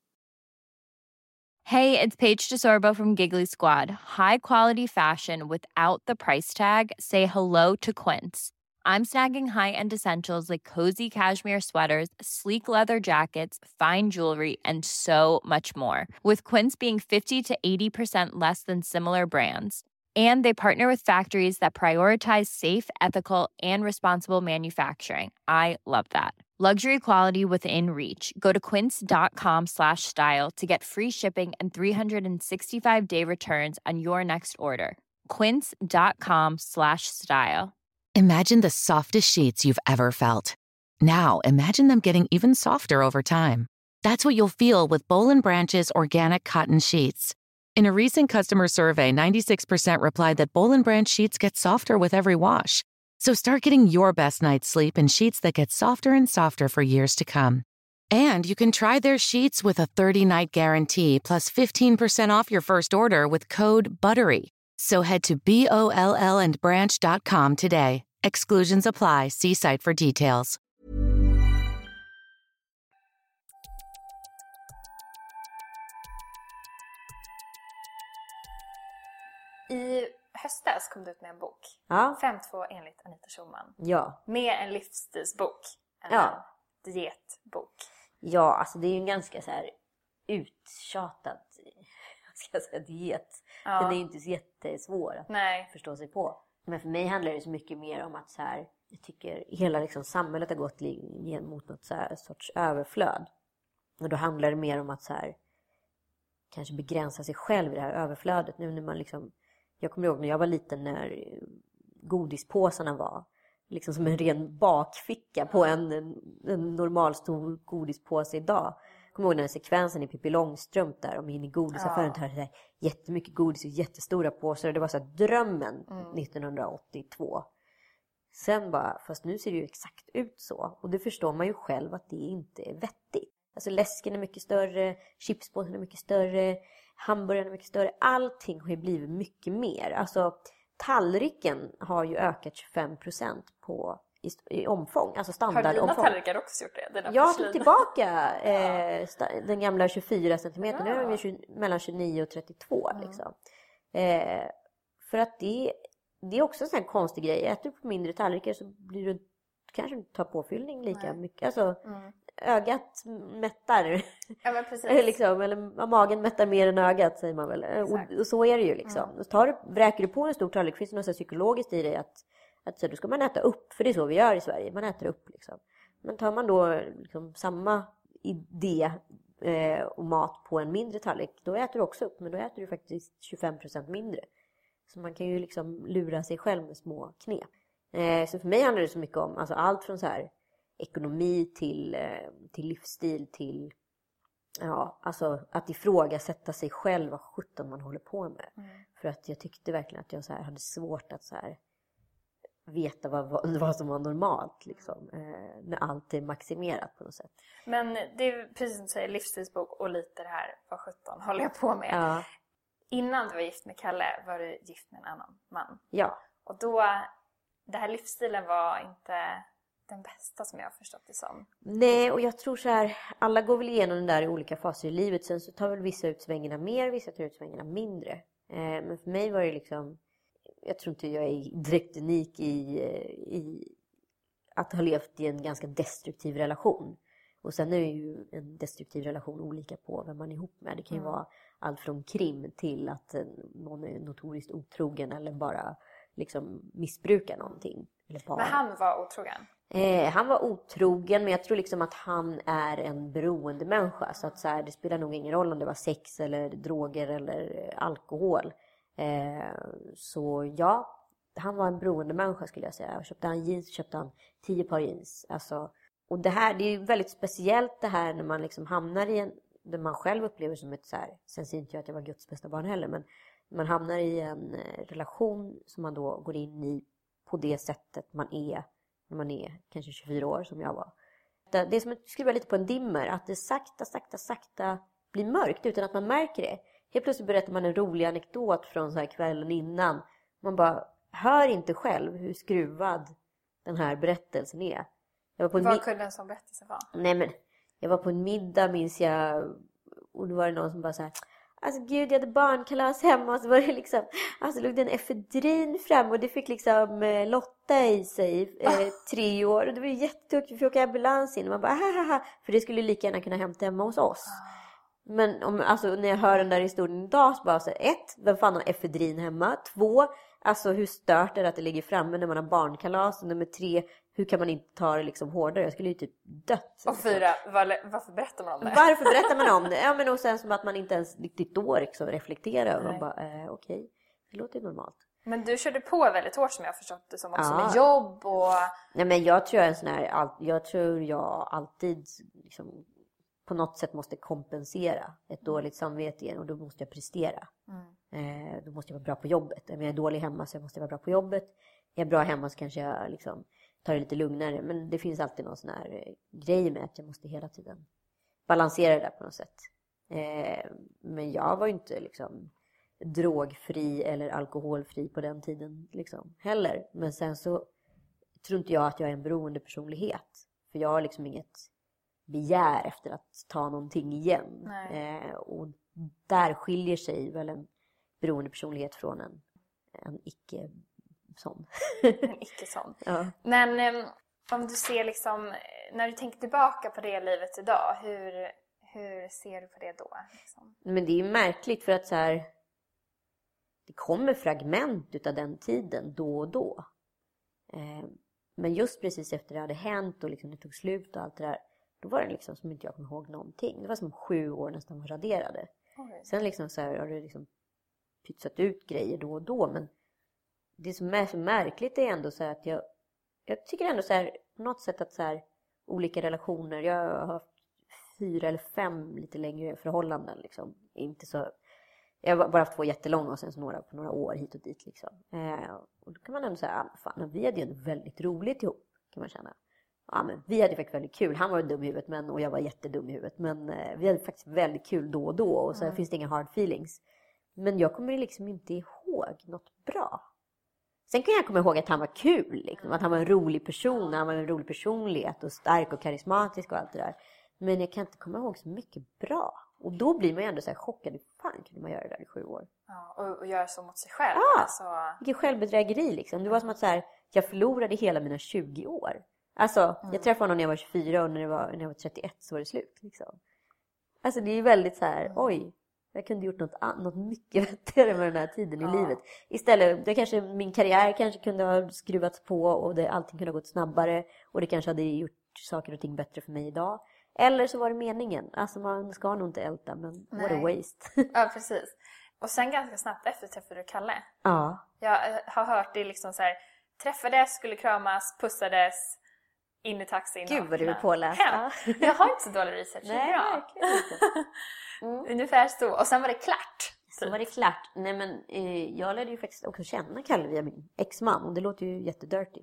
Speaker 3: Hey, it's Paige DeSorbo from Giggly Squad. High quality fashion without the price tag. Say hello to Quince. I'm snagging high-end essentials like cozy cashmere sweaters, sleek leather jackets, fine jewelry, and so much more. With Quince being 50 to 80% less than similar brands. And they partner with factories that prioritize safe, ethical, and responsible manufacturing. I love that. Luxury quality within reach. Go to quince.com/style to get free shipping and 365-day returns on your next order. Quince.com/style.
Speaker 6: Imagine the softest sheets you've ever felt. Now, imagine them getting even softer over time. That's what you'll feel with Boll & Branch's organic cotton sheets. In a recent customer survey, 96% replied that Boll & Branch sheets get softer with every wash. So start getting your best night's sleep in sheets that get softer and softer for years to come. And you can try their sheets with a 30-night guarantee plus 15% off your first order with code BUTTERY. So head to BOLLandbranch.com today. Exclusions apply. See site for details.
Speaker 5: I höstas kom du ut med en bok.
Speaker 4: Ja.
Speaker 5: 5-2 enligt Anita Schulman.
Speaker 4: Ja.
Speaker 5: Mer en livsstilsbok än
Speaker 4: Ja.
Speaker 5: en dietbok.
Speaker 4: Ja, alltså det är ju en ganska så här uttjatad, ska jag säga, diet.
Speaker 5: Ja.
Speaker 4: Den är ju inte så jättesvår att
Speaker 5: Nej.
Speaker 4: förstå sig på. Men för mig handlar det så mycket mer om att så här, jag tycker hela liksom samhället har gått mot något så här sorts överflöd. Och då handlar det mer om att så här, kanske begränsa sig själv i det här överflödet. Nu när man liksom, jag kommer ihåg när jag var liten när godispåsarna var liksom som en ren bakficka på en normal stor godispåse idag. Jag kommer ihåg den sekvensen i Pippi Långstrump där om in i godisaffären tar det jättemycket godis och jättestora påsar. Det var så här drömmen 1982. Sen bara, fast nu ser det ju exakt ut så. Och det förstår man ju själv att det inte är vettigt. Alltså läsken är mycket större, chipspåsen är mycket större, hamburgaren är mycket större. Allting har ju blivit mycket mer. Alltså tallriken har ju ökat 25% i omfång. Alltså standardomfång.
Speaker 5: Har dina tallrikar också gjort det?
Speaker 4: Jag tog tillbaka den gamla 24 centimeter. Nu är vi mellan 29 och 32 liksom. För att det är också en sån här konstig grej. Äter du på mindre tallrikar så blir du kanske inte tar påfyllning lika mycket. Alltså ögat mättar.
Speaker 5: Ja, men precis.
Speaker 4: Liksom, eller magen mättar mer än ögat säger man väl. Och så är det ju liksom. Vräker du på en stor tallrik, finns det något så psykologiskt i dig att så då ska man äta upp. För det är så vi gör i Sverige. Man äter upp liksom. Men tar man då liksom samma idé och mat på en mindre tallrik, då äter du också upp. Men då äter du faktiskt 25% mindre. Så man kan ju liksom lura sig själv med små knep. Så för mig handlar det så mycket om alltså allt från så här ekonomi till livsstil till alltså att ifrågasätta sig själv vad sjutton man håller på med. För att jag tyckte verkligen att jag så här hade svårt att så här veta vad som var normalt liksom, när allt är maximerat på något sätt.
Speaker 5: Men det är precis som du säger, livsstilsbok och lite det här vad sjutton håller jag på med.
Speaker 4: Ja.
Speaker 5: Innan du var gift med Kalle var du gift med en annan man.
Speaker 4: Ja.
Speaker 5: Och då, det här livsstilen var inte den bästa som jag har förstått det som.
Speaker 4: Nej, och jag tror så här, alla går väl igenom den där i olika faser i livet. Sen så tar väl vissa ut svängarna mer, vissa tar ut svängarna mindre. Men för mig var det liksom, jag tror inte jag är direkt unik i att ha levt i en ganska destruktiv relation. Och sen är ju en destruktiv relation olika på vem man är ihop med. Det kan ju vara allt från krim till att någon är notoriskt otrogen eller bara liksom missbrukar någonting. Eller bara.
Speaker 5: Men han var otrogen?
Speaker 4: Han var otrogen, men jag tror liksom att han är en beroende människa. Så att så här, det spelar nog ingen roll om det var sex eller droger eller alkohol. Så ja, han var en beroende människa skulle jag säga. Köpte han jeans, köpte han 10 par jeans. Alltså, och det här, det är ju väldigt speciellt det här när man liksom hamnar i en, det man själv upplever som ett så här, sen ser inte jag att jag var Guds bästa barn heller, men man hamnar i en relation som man då går in i på det sättet man är när man är kanske 24 år som jag var. Det är som att skruva lite på en dimmer, att det sakta blir mörkt utan att man märker det. Helt plötsligt berättar man en rolig anekdot från så här kvällen innan. Man bara hör inte själv hur skruvad den här berättelsen är.
Speaker 5: Vad kunde en sån berättelse vara?
Speaker 4: Nej, men jag var på en middag minns jag, och då var det någon som bara så här: alltså gud, jag hade barnkalas hemma och så var det liksom, alltså låg det en efedrin fram och det fick liksom Lotta i sig 3 år och det var ju jättetungt, vi fick åka ambulans in och man bara haha, för det skulle lika gärna kunna hämta hemma hos oss. Men alltså, när jag hör den där historien idag så bara så här, 1, vem fan har efedrin hemma? 2, alltså hur stört är det att det ligger framme när man har barnkalas? Och nummer 3, hur kan man inte ta det liksom hårdare? Jag skulle ju typ dött.
Speaker 5: Och 4, varför berättar man om det?
Speaker 4: Varför berättar man om det? Ja, men och sen som att man inte ens riktigt då liksom reflekterar. Och man bara, okej, det låter ju normalt.
Speaker 5: Men du körde på väldigt hårt som jag har förstått det som också med jobb och...
Speaker 4: Nej, men jag tror jag alltid liksom på något sätt måste kompensera ett dåligt samvete igen, och då måste jag prestera. Då måste jag vara bra på jobbet. Om jag är dålig hemma så måste jag vara bra på jobbet. Är jag bra hemma så kanske jag liksom tar det lite lugnare. Men det finns alltid någon sån här grej med att jag måste hela tiden balansera det där på något sätt. Men jag var ju inte liksom drogfri eller alkoholfri på den tiden liksom heller. Men sen så tror inte jag att jag är en beroende personlighet. För jag har liksom inget begär efter att ta någonting igen. Och där skiljer sig väl en beroende personlighet från en icke-sån.
Speaker 5: En icke-sån.
Speaker 4: Ja.
Speaker 5: Men om du ser liksom, när du tänker tillbaka på det livet idag, hur ser du på det då? Liksom?
Speaker 4: Men det är ju märkligt för att så här, det kommer fragment utav den tiden då och då. Men just precis efter det hade hänt och liksom det tog slut och allt det där, då var det liksom som inte jag kom ihåg någonting. Det var som 7 år nästan var raderade. Sen liksom så här har det liksom pytsat ut grejer då och då. Men det som är så märkligt är ändå så här att jag tycker ändå så här på något sätt att så här olika relationer. Jag har haft 4 eller 5 lite längre förhållanden liksom. Inte så, jag har bara haft 2 jättelånga och sen så på några år hit och dit liksom. Och då kan man ändå säga, fan, vi hade ju ändå väldigt roligt ihop, kan man känna. Ja, men vi hade faktiskt väldigt kul. Han var dum i huvudet och jag var jättedum i huvudet. Men vi hade faktiskt väldigt kul då och då. Och så finns det inga hard feelings. Men jag kommer liksom inte ihåg något bra. Sen kan jag komma ihåg att han var kul. Liksom. Att han var en rolig person. Han var en rolig personlighet. Och stark och karismatisk och allt det där. Men jag kan inte komma ihåg så mycket bra. Och då blir man ju ändå så här chockad. Fan, kunde man göra det där i 7 år?
Speaker 5: Ja, och göra så mot sig själv.
Speaker 4: Ja,
Speaker 5: alltså...
Speaker 4: vilket självbedrägeri liksom. Det var som att så här, jag förlorade hela mina 20 år. Alltså, jag träffade honom när jag var 24 och när jag var 31 så var det slut. Liksom. Alltså det är ju väldigt så här, oj, jag kunde gjort något mycket vettigare med den här tiden i livet. Istället, min karriär kanske kunde ha skruvats på och allting kunde ha gått snabbare. Och det kanske hade gjort saker och ting bättre för mig idag. Eller så var det meningen. Alltså man ska nog inte älta, men what a waste.
Speaker 5: Ja, precis. Och sen ganska snabbt efter träffade du Kalle.
Speaker 4: Ja.
Speaker 5: Jag har hört det liksom så här, träffades, skulle kramas, pussades, in i taxin.
Speaker 4: Gud vad du är påläst.
Speaker 5: Ja. Jag har inte så dålig research.
Speaker 4: Nej, verkligen inte.
Speaker 5: Ungefär så. Och sen var det klart.
Speaker 4: Så var det klart. Nej, men jag lärde ju faktiskt också känna Kalle via min ex-man. Och det låter ju jättedirty.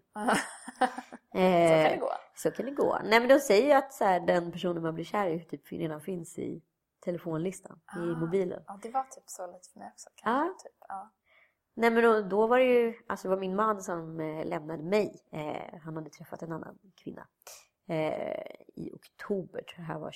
Speaker 5: Så kan det gå.
Speaker 4: Så kan det gå. Nej, men de säger ju att så här, den personen man blir kär i typ redan finns i telefonlistan. I mobilen.
Speaker 5: Ja, det var typ så lite för mig också. Typ.
Speaker 4: Nej, men då var det ju, alltså det var min man som lämnade mig. Han hade träffat en annan kvinna. I oktober, tror jag det här var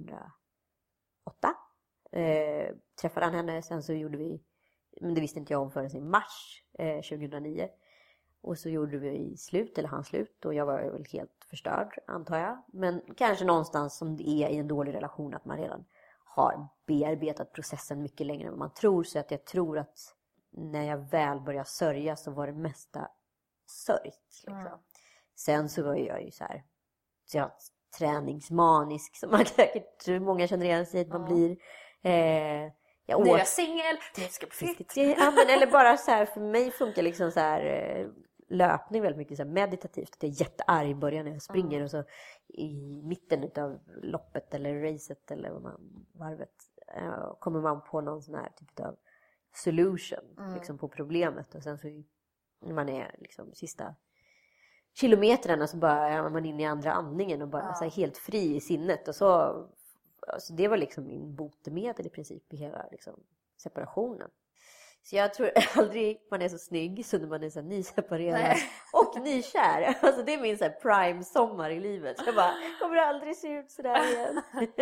Speaker 4: 2008. Träffade han henne, sen så gjorde vi, men det visste inte jag om förrän i mars 2009. Och så gjorde vi slut, eller han slut, och jag var väl helt förstörd, antar jag. Men kanske någonstans som det är i en dålig relation att man redan har bearbetat processen mycket längre än vad man tror. Så att jag tror att när jag väl började sörja så var det mesta sörjt. Liksom. Sen så var jag ju så här träningsmanisk som man säkert många känner igen sig att man blir.
Speaker 5: Nu är jag singel, nu ska jag bli fit.
Speaker 4: Ja, men eller bara så här, för mig funkar liksom så här löpning väldigt mycket så här meditativt. Jag är jättearg i början när jag springer och så i mitten av loppet eller racet eller varvet kommer man på någon sån här typ av solution liksom på problemet, och sen så när man är liksom sista kilometrarna så bara är man inne i andra andningen och bara så här, helt fri i sinnet, och så alltså, det var liksom min botemedel i princip i hela liksom separationen. Så jag tror aldrig man är så snygg så när man är så nyseparerad och nykär. Alltså det är min så här prime sommar i livet. Så jag bara, kommer aldrig se ut så där igen.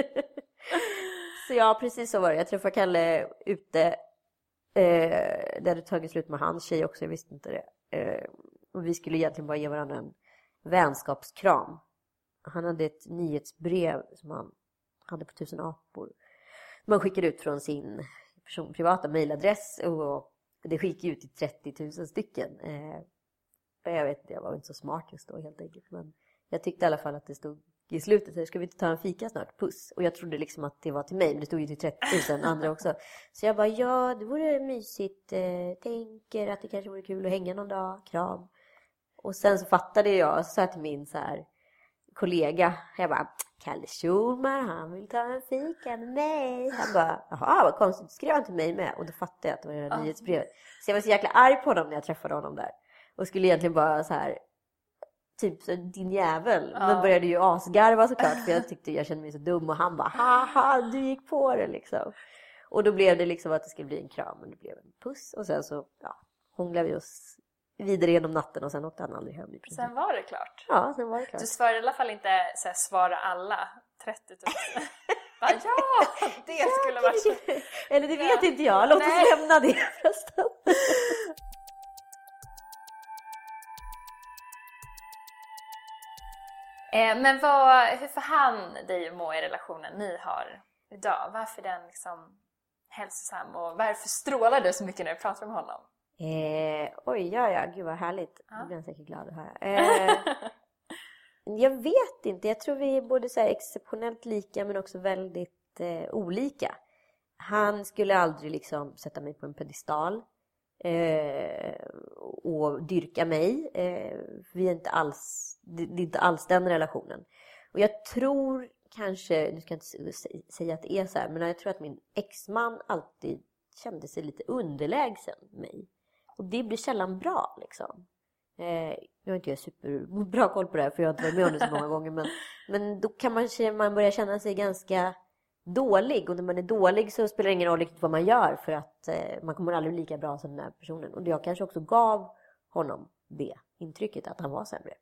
Speaker 4: Så ja, precis så var det. Jag träffade Kalle ute. Det hade tagit slut med hans tjej också, jag visste inte det. Och vi skulle egentligen bara ge varandra en vänskapskram. Han hade ett nyhetsbrev som han hade på 1000 apor. Man skickade ut från sin privata mejladress, och det skickade ut till 30 000 stycken. Jag vet inte, jag var inte så smart just då helt enkelt. Men jag tyckte i alla fall att det stod i slutet så ska vi inte ta en fika snart, puss. Och jag trodde liksom att det var till mig, men det stod ju till 30 000 andra också. Så jag bara, ja det vore mysigt, tänker att det kanske vore kul att hänga någon dag, kram. Och sen så fattade jag, så sa jag till min så här kollega, jag bara, Kalle Schulman, han vill ta en fika med mig. Han bara, jaha vad konstigt, skrev han till mig med. Och då fattade jag att det var det här nyhetsbrevet. Så jag var så jäkla arg på honom när jag träffade honom där. Och skulle egentligen bara så här, typ så din jävel. Men började ju asgarva såklart, för jag kände mig så dum. Och han bara, haha, du gick på det liksom. Och då blev det liksom att det skulle bli en kram, men det blev en puss. Och sen så hånglade vi oss vidare genom natten, och sen åkte han aldrig hem i princip.
Speaker 5: Sen var det klart.
Speaker 4: Ja, sen var det klart.
Speaker 5: Du svarade i alla fall inte så här, svara alla 30 000. Bara, ja, det skulle vara så.
Speaker 4: Eller det vet inte jag. Låt oss lämna det förresten.
Speaker 5: Men hur får han dig att må i relationen ni har idag? Varför är den liksom hälsosam, och varför strålar du så mycket när du pratar med honom?
Speaker 4: Gud vad härligt. Jag blir säkert glad att höra. Jag vet inte. Jag tror vi är både så här exceptionellt lika men också väldigt olika. Han skulle aldrig liksom sätta mig på en pedestal och dyrka mig. Vi är inte alls, det är inte alls den relationen. Och jag tror kanske, nu ska jag inte säga att det är så här, men jag tror att min exman alltid kände sig lite underlägsen mig. Och det blir sällan bra liksom. Nu har inte jag superbra koll på det här, för jag har inte varit med om det så många gånger. Men då kan man börja känna sig ganska dålig. Och när man är dålig så spelar det ingen roll riktigt vad man gör. För att man kommer aldrig lika bra som den här personen. Och jag kanske också gav honom det intrycket att han var sämre.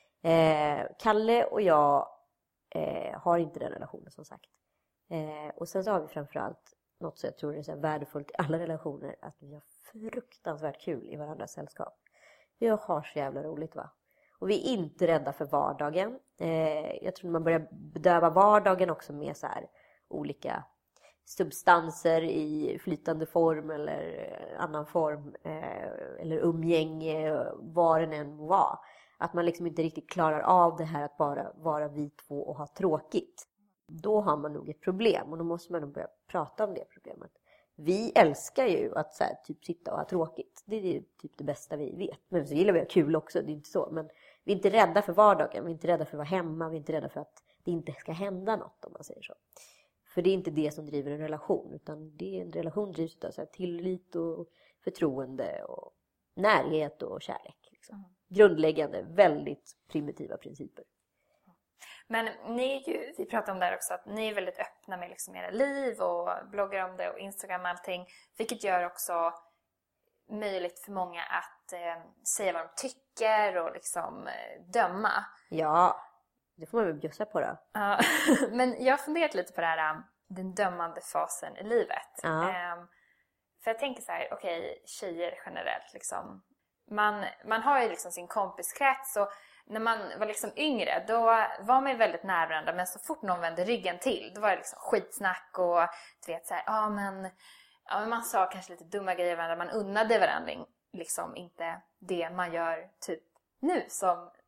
Speaker 4: Kalle och jag har inte den relationen som sagt. Och sen så har vi framförallt något som jag tror är så här värdefullt i alla relationer. Att vi har fruktansvärt kul i varandras sällskap. Vi har så jävla roligt va. Och vi är inte rädda för vardagen. Jag tror man börjar bedöva vardagen också med så här olika substanser i flytande form eller annan form. Eller umgänge, vad den än var. Att man liksom inte riktigt klarar av det här att bara vara vi två och ha tråkigt. Då har man nog ett problem, och då måste man nog börja prata om det problemet. Vi älskar ju att så här, typ sitta och ha tråkigt. Det är ju typ det bästa vi vet. Men så gillar vi att ha kul också, det är inte så. Men vi är inte rädda för vardagen, vi är inte rädda för att vara hemma. Vi är inte rädda för att det inte ska hända något, om man säger så. För det är inte det som driver en relation. Utan det är en relation drivs av så här, tillit och förtroende och närhet och kärlek. Liksom. Grundläggande, väldigt primitiva principer.
Speaker 5: Men ni är ju, vi pratade om det här också, att ni är väldigt öppna med liksom era liv och bloggar om det och Instagram och allting. Vilket gör också möjligt för många att säga vad de tycker och liksom döma.
Speaker 4: Ja, det får man väl bjussa på då.
Speaker 5: Ja, men jag har funderat lite på det här, den dömande fasen i livet. För jag tänker så här, okej, tjejer generellt liksom. Man har ju liksom sin kompiskrets, och när man var liksom yngre, då var man ju väldigt nära varandra. Men så fort någon vände ryggen till, då var det liksom skitsnack och du vet så här, men man sa kanske lite dumma grejer varandra. Man unnade varandra liksom inte det man gör typ nu som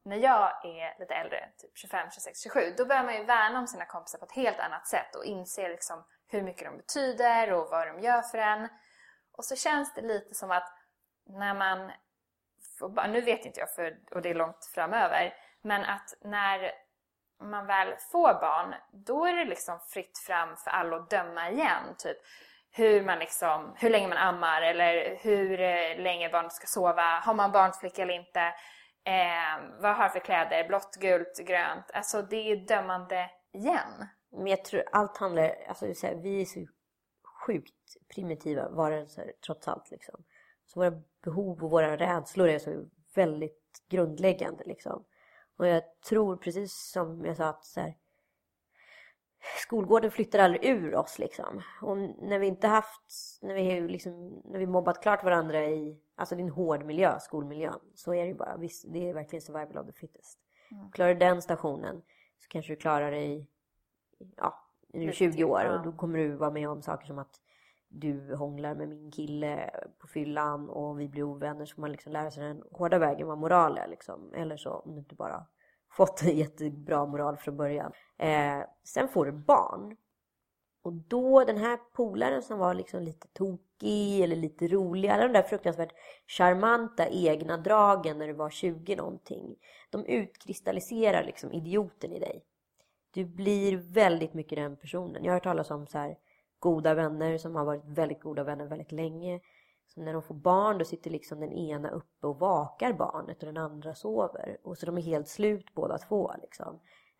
Speaker 5: när jag är lite äldre, typ 25, 26, 27, då börjar man ju värna om sina kompisar på ett helt annat sätt och inse liksom hur mycket de betyder och vad de gör för en. Och så känns det lite som att när man får, nu vet inte jag och det är långt framöver, men att när man väl får barn, då är det liksom fritt fram för alla att döma igen, typ hur länge man ammar eller hur länge barnet ska sova, har man barnflicka eller inte, vad har för kläder, blått, gult, grönt. Alltså det är dömande igen.
Speaker 4: Men jag tror allt handlar, alltså vi är så sjukt primitiva varelser trots allt liksom. Så våra behov och våra rädslor är så väldigt grundläggande liksom. Och jag tror precis som jag sa att så här, skolgården flyttar aldrig ur oss liksom. Och när vi mobbat klart varandra i, alltså din hård miljö, skolmiljön, så är det ju bara, det är verkligen survival of the fittest. Klarar du den stationen så kanske du klarar dig i 20 år och då kommer du vara med om saker som att du hånglar med min kille på fyllan och vi blir ovänner, så får man liksom lära sig den hårda vägen vad moral är liksom. Eller så om du inte bara fått en jättebra moral från början. Sen får du barn. Och då den här polaren som var liksom lite tokig eller lite rolig, alla de där fruktansvärt charmanta egna dragen när du var 20 någonting, de utkristalliserar liksom idioten i dig. Du blir väldigt mycket den personen. Jag har hört talas om så här goda vänner som har varit väldigt goda vänner väldigt länge. Så när de får barn då sitter liksom den ena uppe och vakar barnet och den andra sover. Och så de är helt slut båda två liksom.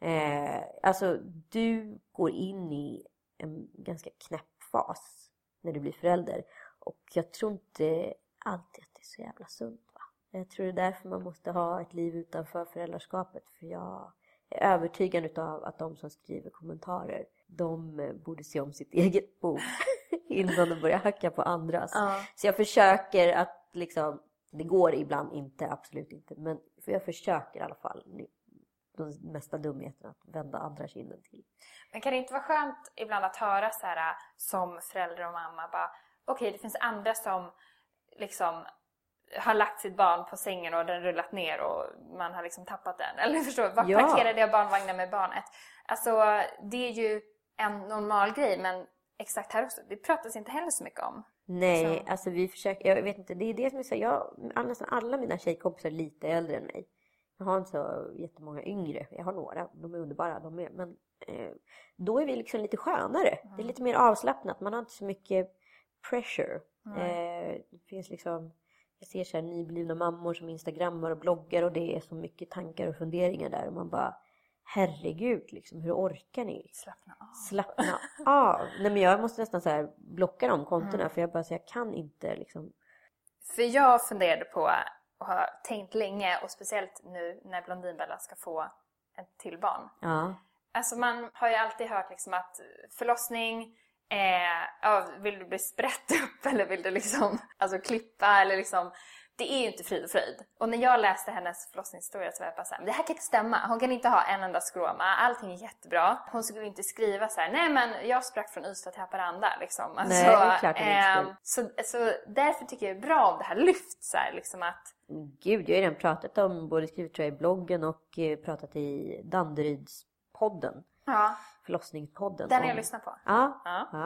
Speaker 4: Alltså du går in i en ganska knäpp fas när du blir förälder. Och jag tror inte alltid att det är så jävla sunt, va? Jag tror det är därför man måste ha ett liv utanför föräldraskapet. För jag är övertygad utav att de som skriver kommentarer, de borde se om sitt eget bord innan de börjar hacka på andras. Så jag försöker att liksom, det går ibland inte, absolut inte, men för jag försöker i alla fall de mesta dumheterna att vända andra kinden till.
Speaker 5: Men kan det inte vara skönt ibland att höra så här som förälder och mamma bara, okej, det finns andra som liksom har lagt sitt barn på sängen och den rullat ner och man har liksom tappat den. Eller förstår du? Vart parkerade jag barnvagnen med barnet? Alltså det är ju en normal grej, men exakt här också, det pratas inte heller så mycket om.
Speaker 4: Nej,
Speaker 5: så.
Speaker 4: Alltså vi försöker, jag vet inte, det är det som är så, nästan alla mina tjejkompisar är lite äldre än mig. Jag har inte så jättemånga yngre, jag har några, de är underbara, men då är vi liksom lite skönare. Det är lite mer avslappnat, man har inte så mycket pressure. Det finns liksom, jag ser så här nyblivna mammor som instagrammar och bloggar och det är så mycket tankar och funderingar där och man bara, herregud liksom, hur orkar ni? Slappna av. Nej, men jag måste nästan så här blocka de kontona för jag kan inte liksom.
Speaker 5: För jag funderade på och har tänkt länge, och speciellt nu när Blondinbella ska få ett till barn.
Speaker 4: Ja.
Speaker 5: Alltså man har ju alltid hört liksom att förlossning, vill du bli sprätt upp eller vill du liksom klippa eller liksom, det är ju inte frid och fröjd. Och när jag läste hennes förlossningshistoria så var jag bara såhär, det här kan inte stämma. Hon kan inte ha en enda skråma, allting är jättebra. Hon skulle inte skriva så här, nej men jag sprack från Ystad till Haparanda liksom. Alltså,
Speaker 4: nej, det är klart det
Speaker 5: så därför tycker jag det är bra om det här lyfts så här, liksom att.
Speaker 4: Gud, jag har redan pratat om, både skrivit tror jag i bloggen och pratat i Danderydspodden.
Speaker 5: Ja.
Speaker 4: Förlossningspodden.
Speaker 5: Den jag lyssnar på.
Speaker 4: Ja.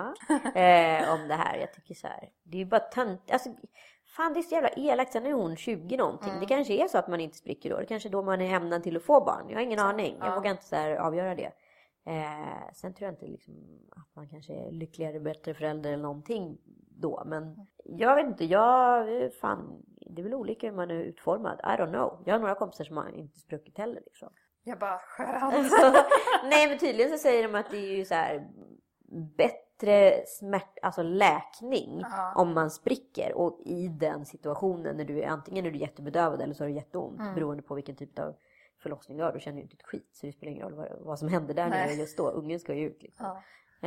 Speaker 4: Om det här, jag tycker så här, det är ju bara tönt, alltså fan det är så jävla elakt, sen är hon 20 någonting. Det kanske är så att man inte spricker då, det kanske är då man är hämnad till att få barn. Jag har ingen aning, jag vågar inte så här avgöra det. Sen tror jag inte liksom att man kanske är lyckligare, bättre förälder eller någonting då. Men jag vet inte, det är väl olika hur man är utformad. I don't know. Jag har några kompisar som har inte spruckit heller liksom.
Speaker 5: Jag bara, skönt.
Speaker 4: Nej, men tydligen så säger de att det är ju så här bättre alltså läkning om man spricker. Och i den situationen när du är antingen är du jättebedövad eller så har du jätteont. Beroende på vilken typ av förlossning du har. Då känner du inte ett skit. Så det spelar ingen roll vad som händer där nere just då. Ungen ska ju ut liksom.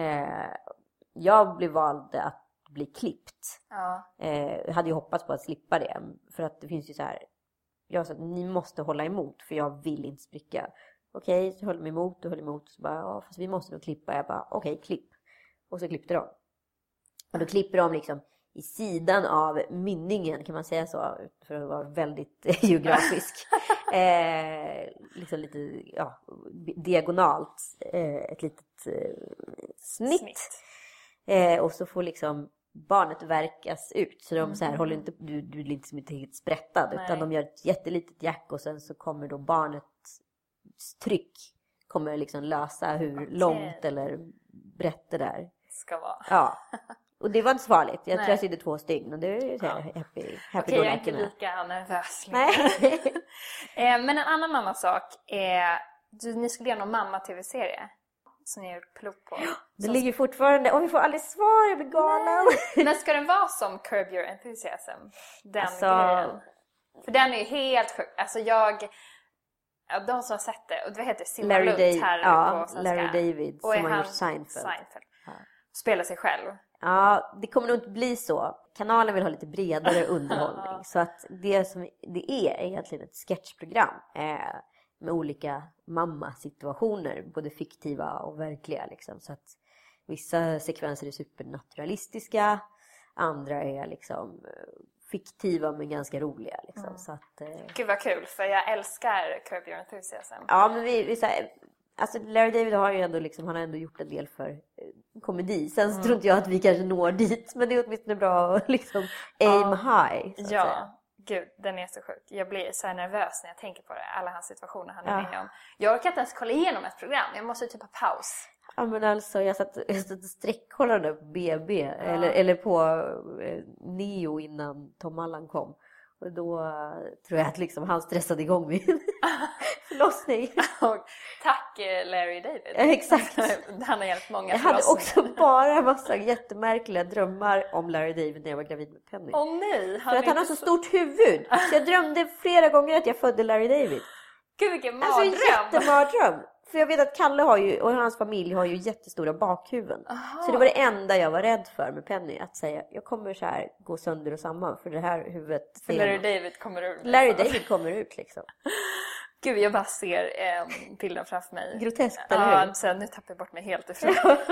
Speaker 4: Jag blev vald att bli klippt. Jag hade ju hoppats på att slippa det. För att det finns ju så här. Jag sa att ni måste hålla emot för jag vill inte spricka. Okej, så höll mig emot och höll emot. Så bara, fast vi måste nog klippa. Jag bara, okej, klipp. Och så klippte de. Och då klipper de liksom i sidan av mynningen, kan man säga så, för att vara väldigt geografisk. liksom lite diagonalt ett litet snitt. Och så får liksom barnet verkas ut. Så de så här håller inte, du blir inte helt sprättad. Nej. Utan de gör ett jättelitet jack och sen så kommer då barnets tryck kommer liksom lösa hur långt eller brett det där
Speaker 5: ska vara.
Speaker 4: Ja. Och det var inte så farligt. Jag tror jag sydde 2 stygn och det är ju happy.
Speaker 5: Okej, jag är inte lika nervös. Nej. Men en annan mammasak är ni skulle göra någon mamma-tv-serie som ni har gjort pilot på.
Speaker 4: Det ligger fortfarande. Vi får aldrig svar, jag blir galen.
Speaker 5: Men ska den vara som Curb Your Enthusiasm? Den grejen. För den är ju helt sjuk. Alltså de som har sett det, och det heter Simon Lund här på svenska.
Speaker 4: Larry David
Speaker 5: och
Speaker 4: som har gjort Seinfeld.
Speaker 5: Ja. Spelar sig själg.
Speaker 4: Ja, det kommer nog inte bli så. Kanalen vill ha lite bredare underhållning. Så att det är egentligen ett sketchprogram med olika mammasituationer, både fiktiva och verkliga liksom. Så att vissa sekvenser är supernaturalistiska, andra är liksom fiktiva men ganska roliga liksom. Så att
Speaker 5: Gud vad kul, för jag älskar Curb Your Enthusiasm.
Speaker 4: Ja, men vi så här, alltså Larry David har ju ändå liksom, han har ändå gjort en del för komedi. Sen så tror inte jag att vi kanske når dit, men det är åtminstone bra att liksom aim high. Så att säga.
Speaker 5: Gud, den är så sjuk. Jag blir så här nervös när jag tänker på det. Alla hans situationer han är med om. Jag kan inte ens kolla igenom ett program. Jag måste typ ha paus.
Speaker 4: Ja, men alltså jag satt och sträckkollade på BB eller på Neo innan Tom Allan kom. Och då tror jag att liksom han stressade igång min förlossning.
Speaker 5: Tack Larry David.
Speaker 4: Ja, exakt.
Speaker 5: Han har hjälpt många
Speaker 4: Jag hade också bara en massa jättemärkliga drömmar om Larry David när jag var gravid med Penny.
Speaker 5: Åh nej.
Speaker 4: För att han har så stort huvud. Så jag drömde flera gånger att jag födde Larry David.
Speaker 5: Gud vilken mardröm.
Speaker 4: Alltså jättemardröm. För jag vet att Kalle har ju, och hans familj har ju jättestora bakhuvuden.
Speaker 5: Aha.
Speaker 4: Så det var det enda jag var rädd för med Penny. Att säga, jag kommer så här gå sönder och samman. För det här huvudet.
Speaker 5: För Larry David kommer ut.
Speaker 4: Larry David kommer ut liksom.
Speaker 5: Gud, jag bara ser bilden framför mig.
Speaker 4: Groteskt, eller hur?
Speaker 5: Ja, så nu tappar jag bort mig helt ifrån.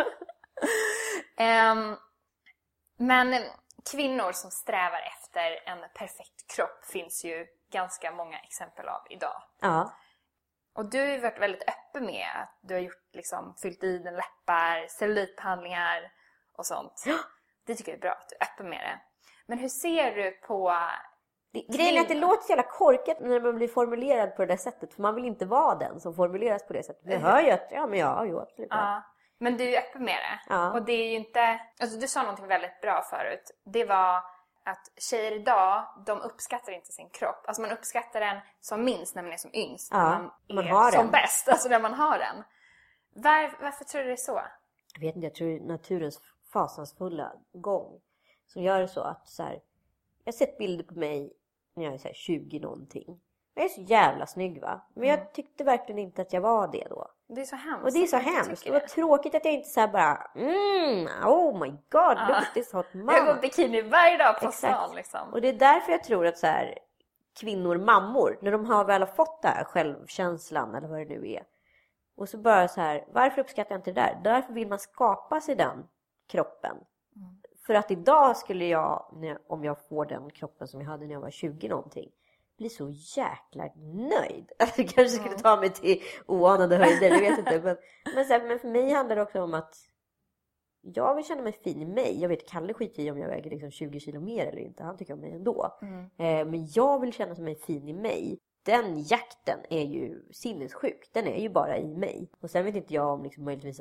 Speaker 5: Men kvinnor som strävar efter en perfekt kropp finns ju ganska många exempel av idag.
Speaker 4: Ja.
Speaker 5: Och du har ju varit väldigt öppen med att du har gjort liksom, fyllt i dina läppar, cellulitbehandlingar och sånt. Ja. Det tycker jag är bra att du är öppen med det. Men hur ser du på...
Speaker 4: Grejen är att det låter så jävla korkat när man blir formulerad på det där sättet. För man vill inte vara den som formuleras på det sättet. Jag hör ju att, absolut.
Speaker 5: Ja, men du är öppen med det.
Speaker 4: Ja.
Speaker 5: Och det är ju inte... Alltså du sa någonting väldigt bra förut. Det var att tjejer idag, de uppskattar inte sin kropp. Alltså man uppskattar den som minst när man är som yngst.
Speaker 4: Ja,
Speaker 5: när man är som bäst. Alltså när man har den. Varför tror du det är så?
Speaker 4: Jag vet inte, jag tror naturens fasansfulla gång. Som gör så att så här, jag har sett bilder på mig när jag är så här 20 någonting. Jag är så jävla snygg va? Men jag tyckte verkligen inte att jag var det då.
Speaker 5: Det är så hemskt.
Speaker 4: Och det är så hemskt. Det var tråkigt att jag inte så här bara oh my god, look at this hot mom.
Speaker 5: Jag går bikini varje dag på stan liksom.
Speaker 4: Och det är därför jag tror att så här, kvinnor, mammor, när de har väl fått det här självkänslan eller vad det nu är. Och så bara så här, varför uppskattar jag inte det där? Därför vill man skapa sig den kroppen. För att idag skulle jag, om jag får den kroppen som jag hade när jag var 20 någonting, bli så jäkla nöjd. Alltså, jag kanske skulle ta mig till oanade höjder, jag vet inte. Men för mig handlar det också om att jag vill känna mig fin i mig. Jag vet Kalle skiter i om jag väger liksom 20 kilo mer eller inte. Han tycker om mig ändå. Men jag vill känna mig fin i mig. Den jakten är ju sinnessjuk. Den är ju bara i mig. Och sen vet inte jag om liksom möjligtvis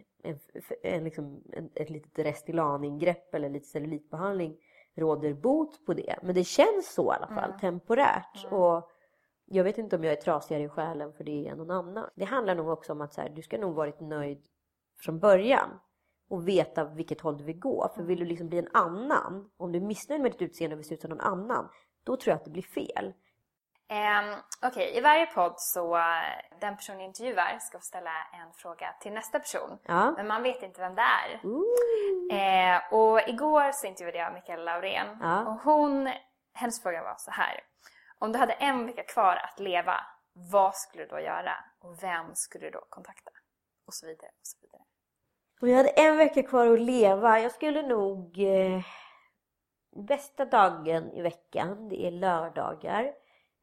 Speaker 4: ett litet Restylane-ingrepp eller lite cellulitbehandling råder bot på det. Men det känns så i alla fall, temporärt. Och jag vet inte om jag är trasigare i själen för det än någon annan. Det handlar nog också om att så här, du ska nog varit nöjd från början. Och veta vilket håll du vill gå. För vill du liksom bli en annan, om du är missnöjd med ditt utseende och vill se ut som någon annan, då tror jag att det blir fel.
Speaker 5: Okej, i varje podd så den person intervjuar ska ställa en fråga till nästa person.
Speaker 4: Ja.
Speaker 5: Men man vet inte vem det är. Och igår så intervjuade jag Mikaela Laurén.
Speaker 4: Ja.
Speaker 5: Och hennes fråga var så här. Om du hade en vecka kvar att leva, vad skulle du då göra? Och vem skulle du då kontakta? Och så vidare, och så vidare.
Speaker 4: Om jag hade en vecka kvar att leva, jag skulle nog... bästa dagen i veckan, det är lördagar.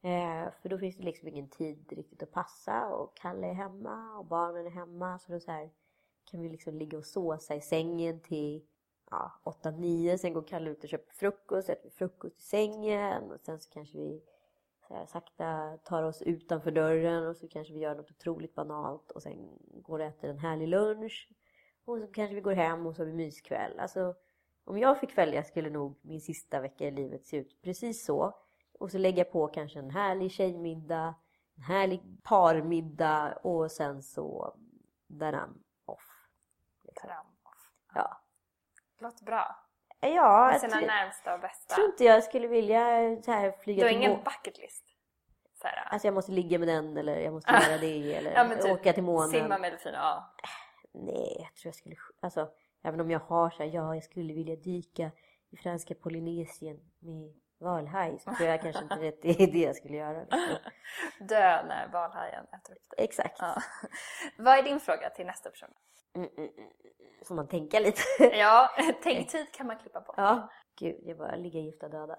Speaker 4: För då finns det liksom ingen tid riktigt att passa. Och Kalle är hemma och barnen är hemma. Så då så här, kan vi liksom ligga och såsa i sängen till 8-9. Sen går Kalle ut och köper frukost. Äter frukost i sängen. Och sen så kanske vi så här, sakta tar oss utanför dörren. Och så kanske vi gör något otroligt banalt. Och sen går och äter en härlig lunch. Och så kanske vi går hem och så har vi myskväll. Alltså, om jag fick välja skulle nog min sista vecka i livet se ut precis så. Och så lägga på kanske en härlig tjejmiddag, en härlig parmiddag och sen så daram off.
Speaker 5: Daram off.
Speaker 4: Ja.
Speaker 5: Låter bra.
Speaker 4: Ja.
Speaker 5: Med sina närmsta och bästa.
Speaker 4: Tror inte jag skulle vilja så här flyga
Speaker 5: du har
Speaker 4: till
Speaker 5: ingen bucket list?
Speaker 4: Alltså jag måste ligga med den eller jag måste göra det eller typ åka till månen.
Speaker 5: Simma med delfiner, ja.
Speaker 4: Nej, jag tror jag skulle... Alltså, även om jag har så här, jag skulle vilja dyka i franska Polynesien med valhaj. Så tror jag kanske inte det är det jag skulle göra. Liksom.
Speaker 5: Dö när valhajen äter upp det.
Speaker 4: Exakt.
Speaker 5: Ja. Vad är din fråga till nästa person?
Speaker 4: Får man tänka lite?
Speaker 5: Ja, tänktid kan man klippa på.
Speaker 4: Ja, gud, jag bara ligga gifta döda.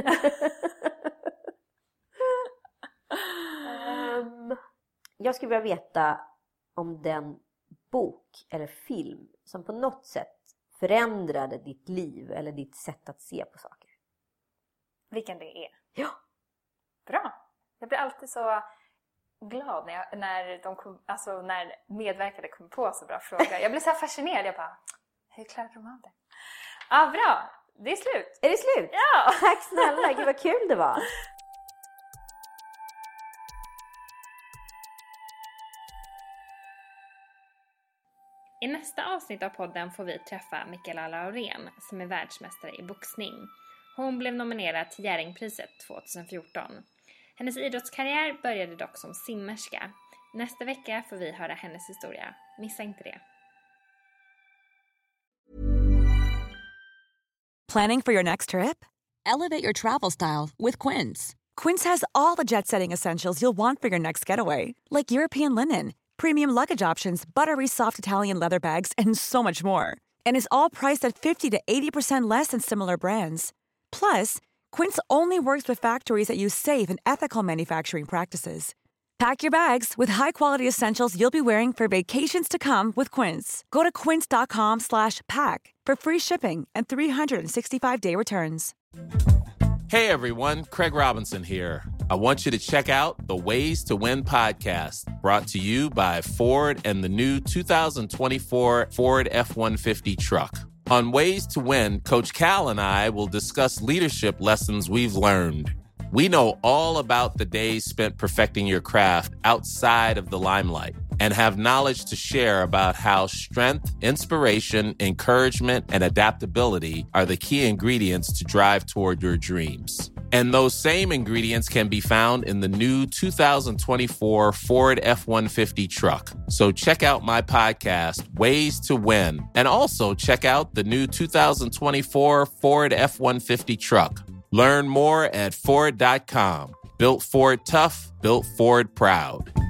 Speaker 4: Jag skulle vilja veta om den bok eller film som på något sätt förändrade ditt liv eller ditt sätt att se på saker.
Speaker 5: Vilken det är?
Speaker 4: Ja.
Speaker 5: Bra. Jag blir alltid så glad när medverkare kommer på så bra frågor. Jag blir så här fascinerad. Jag bara, hur klarade de av det? Ja, bra. Det är slut.
Speaker 4: Är det slut?
Speaker 5: Ja.
Speaker 4: Tack snälla. Gud vad kul det var.
Speaker 3: I nästa avsnitt av podden får vi träffa Mikaela Laurén som är världsmästare i boxning. Hon blev nominerad till Jerringpriset 2014. Hennes idrottskarriär började dock som simmerska. Nästa vecka får vi höra hennes historia. Missa inte det.
Speaker 7: Planning for your next trip? Elevate your travel style with Quince. Quince has all the jet-setting essentials you'll want for your next getaway, like European linen, premium luggage options, buttery soft Italian leather bags, and so much more. And is all priced at 50 to 80% less than similar brands. Plus, Quince only works with factories that use safe and ethical manufacturing practices. Pack your bags with high-quality essentials you'll be wearing for vacations to come with Quince. Go to quince.com/pack for free shipping and 365-day returns.
Speaker 8: Hey everyone, Craig Robinson here. I want you to check out the Ways to Win podcast, brought to you by Ford and the new 2024 Ford F-150 truck. On Ways to Win, Coach Cal and I will discuss leadership lessons we've learned. We know all about the days spent perfecting your craft outside of the limelight and have knowledge to share about how strength, inspiration, encouragement, and adaptability are the key ingredients to drive toward your dreams. And those same ingredients can be found in the new 2024 Ford F-150 truck. So check out my podcast, Ways to Win, and also check out the new 2024 Ford F-150 truck. Learn more at Ford.com. Built Ford tough, built Ford proud.